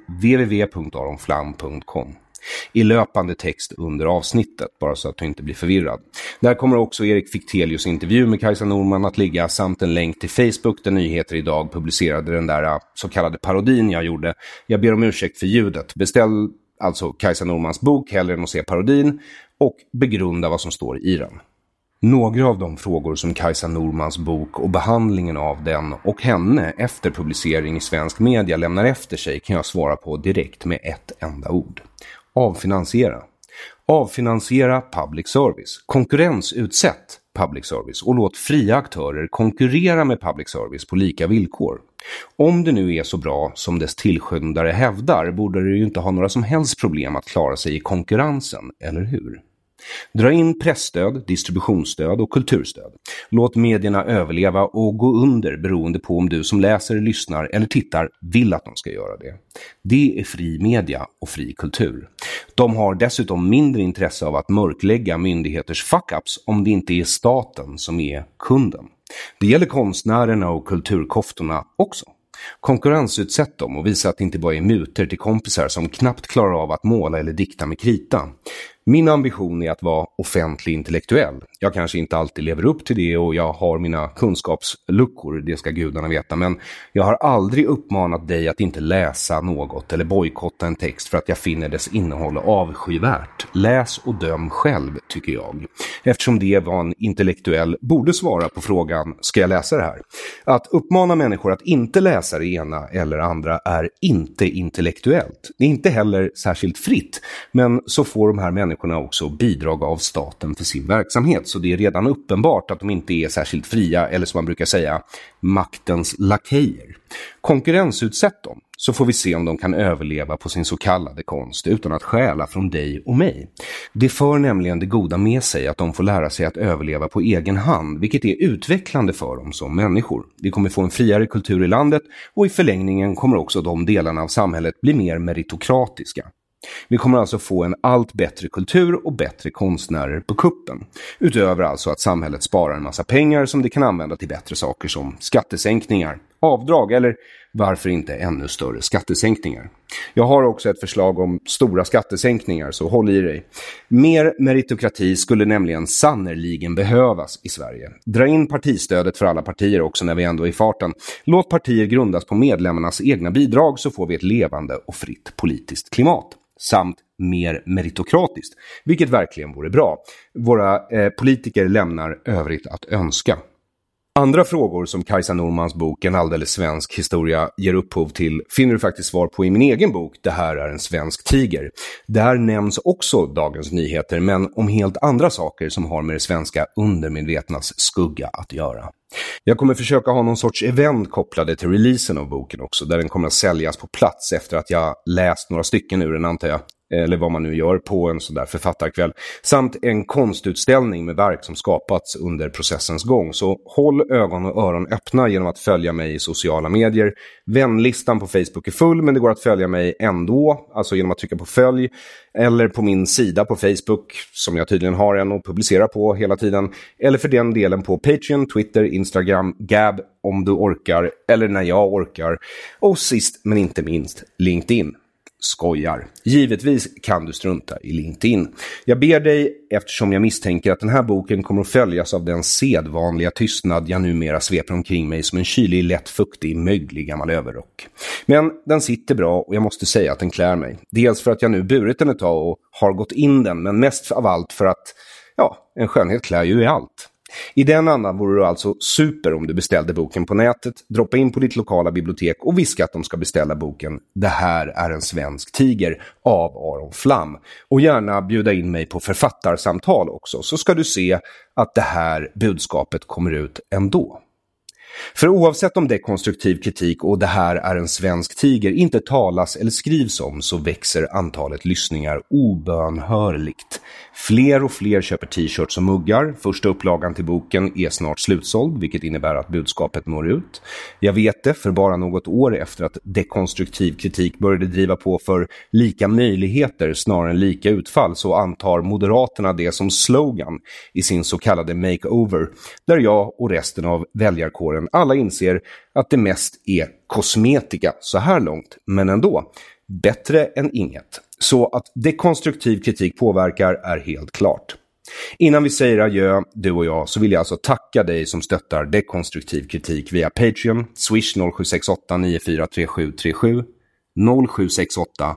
E: www.aronflam.com. I löpande text under avsnittet, bara så att du inte blir förvirrad. Där kommer också Erik Fichtelius intervju med Kajsa Norman att ligga, samt en länk till Facebook där Nyheter idag publicerade den där så kallade parodin jag gjorde. Jag ber om ursäkt för ljudet. Beställ alltså Kajsa Normans bok hellre än att se parodin och begrunda vad som står i den. Några av de frågor som Kajsa Normans bok och behandlingen av den och henne efter publicering i svensk media lämnar efter sig kan jag svara på direkt med ett enda ord. Avfinansiera. Avfinansiera public service. Konkurrensutsätt public service och låt fria aktörer konkurrera med public service på lika villkor. Om det nu är så bra som dess tillskyndare hävdar borde det ju inte ha några som helst problem att klara sig i konkurrensen, eller hur? Dra in pressstöd, distributionsstöd och kulturstöd. Låt medierna överleva och gå under beroende på om du som läser, lyssnar eller tittar vill att de ska göra det. Det är fri media och fri kultur. De har dessutom mindre intresse av att mörklägga myndigheters fuck-ups om det inte är staten som är kunden. Det gäller konstnärerna och kulturkoftorna också. Konkurrensutsätt dem och visa att det inte bara är muter till kompisar som knappt klarar av att måla eller dikta med krita. Min ambition är att vara offentlig intellektuell. Jag kanske inte alltid lever upp till det och jag har mina kunskapsluckor, det ska gudarna veta. Men jag har aldrig uppmanat dig att inte läsa något eller bojkotta en text för att jag finner dess innehåll avskyvärt. Läs och döm själv, tycker jag. Eftersom det var en intellektuell borde svara på frågan, ska jag läsa det här? Att uppmana människor att inte läsa det ena eller andra är inte intellektuellt. Det är inte heller särskilt fritt, men så får de här människorna också bidrag av staten för sin verksamhet. Så det är redan uppenbart att de inte är särskilt fria eller som man brukar säga, maktens lakejer. Konkurrensutsätt dem så får vi se om de kan överleva på sin så kallade konst utan att stjäla från dig och mig. Det för nämligen det goda med sig att de får lära sig att överleva på egen hand, vilket är utvecklande för dem som människor. Vi kommer få en friare kultur i landet och i förlängningen kommer också de delarna av samhället bli mer meritokratiska. Vi kommer alltså få en allt bättre kultur och bättre konstnärer på kuppen. Utöver alltså att samhället sparar en massa pengar som det kan använda till bättre saker som skattesänkningar, avdrag eller varför inte ännu större skattesänkningar. Jag har också ett förslag om stora skattesänkningar, så håll i dig. Mer meritokrati skulle nämligen sannerligen behövas i Sverige. Dra in partistödet för alla partier också när vi ändå är i farten. Låt partier grundas på medlemmarnas egna bidrag så får vi ett levande och fritt politiskt klimat. Samt mer meritokratiskt, vilket verkligen vore bra. Våra politiker lämnar övrigt att önska. Andra frågor som Kajsa Normans bok En alldeles svensk historia ger upphov till finner du faktiskt svar på i min egen bok Det här är en svensk tiger. Där nämns också Dagens Nyheter, men om helt andra saker som har med det svenska undermedvetnas skugga att göra. Jag kommer försöka ha någon sorts event kopplade till releasen av boken också, där den kommer att säljas på plats efter att jag läst några stycken ur den, antar jag. Eller vad man nu gör på en sån där författarkväll. Samt en konstutställning med verk som skapats under processens gång. Så håll ögon och öron öppna genom att följa mig i sociala medier. Vänlistan på Facebook är full, men det går att följa mig ändå. Alltså genom att trycka på följ. Eller på min sida på Facebook, som jag tydligen har en och publicerar på hela tiden. Eller för den delen på Patreon, Twitter, Instagram, Gab om du orkar. Eller när jag orkar. Och sist men inte minst, LinkedIn. Skojar. Givetvis kan du strunta i LinkedIn. Jag ber dig, eftersom jag misstänker att den här boken kommer att följas av den sedvanliga tystnad jag numera sveper omkring mig som en kylig, lätt fuktig, möglig gammal överrock. Men den sitter bra och jag måste säga att den klär mig. Dels för att jag nu burit den ett tag och har gått in den, men mest av allt för att, en skönhet klär ju i allt. I den andan vore det alltså super om du beställde boken på nätet, droppa in på ditt lokala bibliotek och viska att de ska beställa boken Det här är en svensk tiger av Aron Flam. Och gärna bjuda in mig på författarsamtal också, så ska du se att det här budskapet kommer ut ändå. För oavsett om det är konstruktiv kritik och det här är en svensk tiger inte talas eller skrivs om, så växer antalet lyssningar obönhörligt. Fler och fler köper t-shirts och muggar. Första upplagan till boken är snart slutsåld, vilket innebär att budskapet når ut. Jag vet det, för bara något år efter att dekonstruktiv kritik började driva på för lika möjligheter snarare än lika utfall, så antar Moderaterna det som slogan i sin så kallade makeover, där jag och resten av väljarkåren alla inser att det mest är kosmetika så här långt, men ändå bättre än inget. Så att dekonstruktiv kritik påverkar är helt klart. Innan vi säger adjö, du och jag, så vill jag alltså tacka dig som stöttar dekonstruktiv kritik via Patreon, Swish 0768 943737, 0768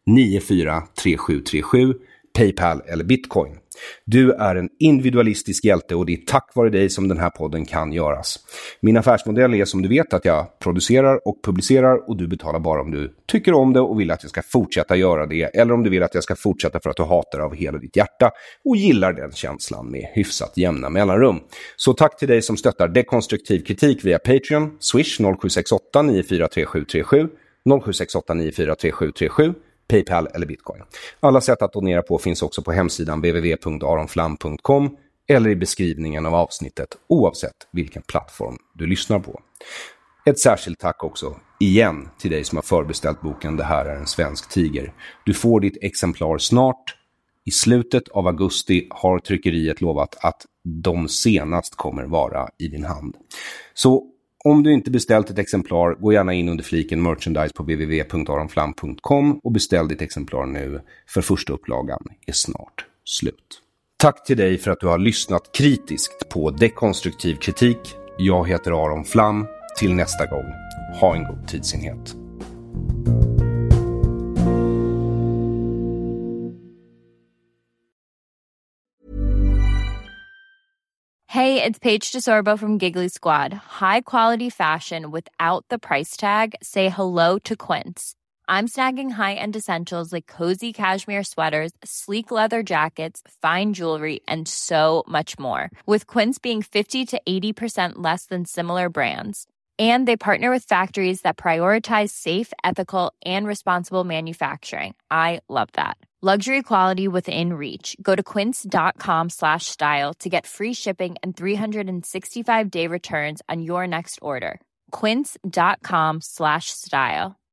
E: 943737, PayPal eller Bitcoin. Du är en individualistisk hjälte och det är tack vare dig som den här podden kan göras. Min affärsmodell är som du vet att jag producerar och publicerar och du betalar bara om du tycker om det och vill att jag ska fortsätta göra det, eller om du vill att jag ska fortsätta för att du hatar av hela ditt hjärta och gillar den känslan med hyfsat jämna mellanrum. Så tack till dig som stöttar dekonstruktiv kritik via Patreon, Swish 0768 943737, 0768 943737, PayPal eller Bitcoin. Alla sätt att donera på finns också på hemsidan www.aronflam.com eller i beskrivningen av avsnittet, oavsett vilken plattform du lyssnar på. Ett särskilt tack också igen till dig som har förbeställt boken Det här är en svensk tiger. Du får ditt exemplar snart. I slutet av augusti har tryckeriet lovat att de senast kommer vara i din hand. Så om du inte beställt ett exemplar, gå gärna in under fliken merchandise på www.aronflam.com och beställ ditt exemplar nu, för första upplagan är snart slut. Tack till dig för att du har lyssnat kritiskt på dekonstruktiv kritik. Jag heter Aron Flam. Till nästa gång, ha en god tidsenhet.
G: Hey, it's Paige DeSorbo from Giggly Squad. High quality fashion without the price tag. Say hello to Quince. I'm snagging high-end essentials like cozy cashmere sweaters, sleek leather jackets, fine jewelry, and so much more. With Quince being 50 to 80% less than similar brands. And they partner with factories that prioritize safe, ethical, and responsible manufacturing. I love that. Luxury quality within reach. Go to quince.com/style to get free shipping and 365-day returns on your next order. Quince.com/style.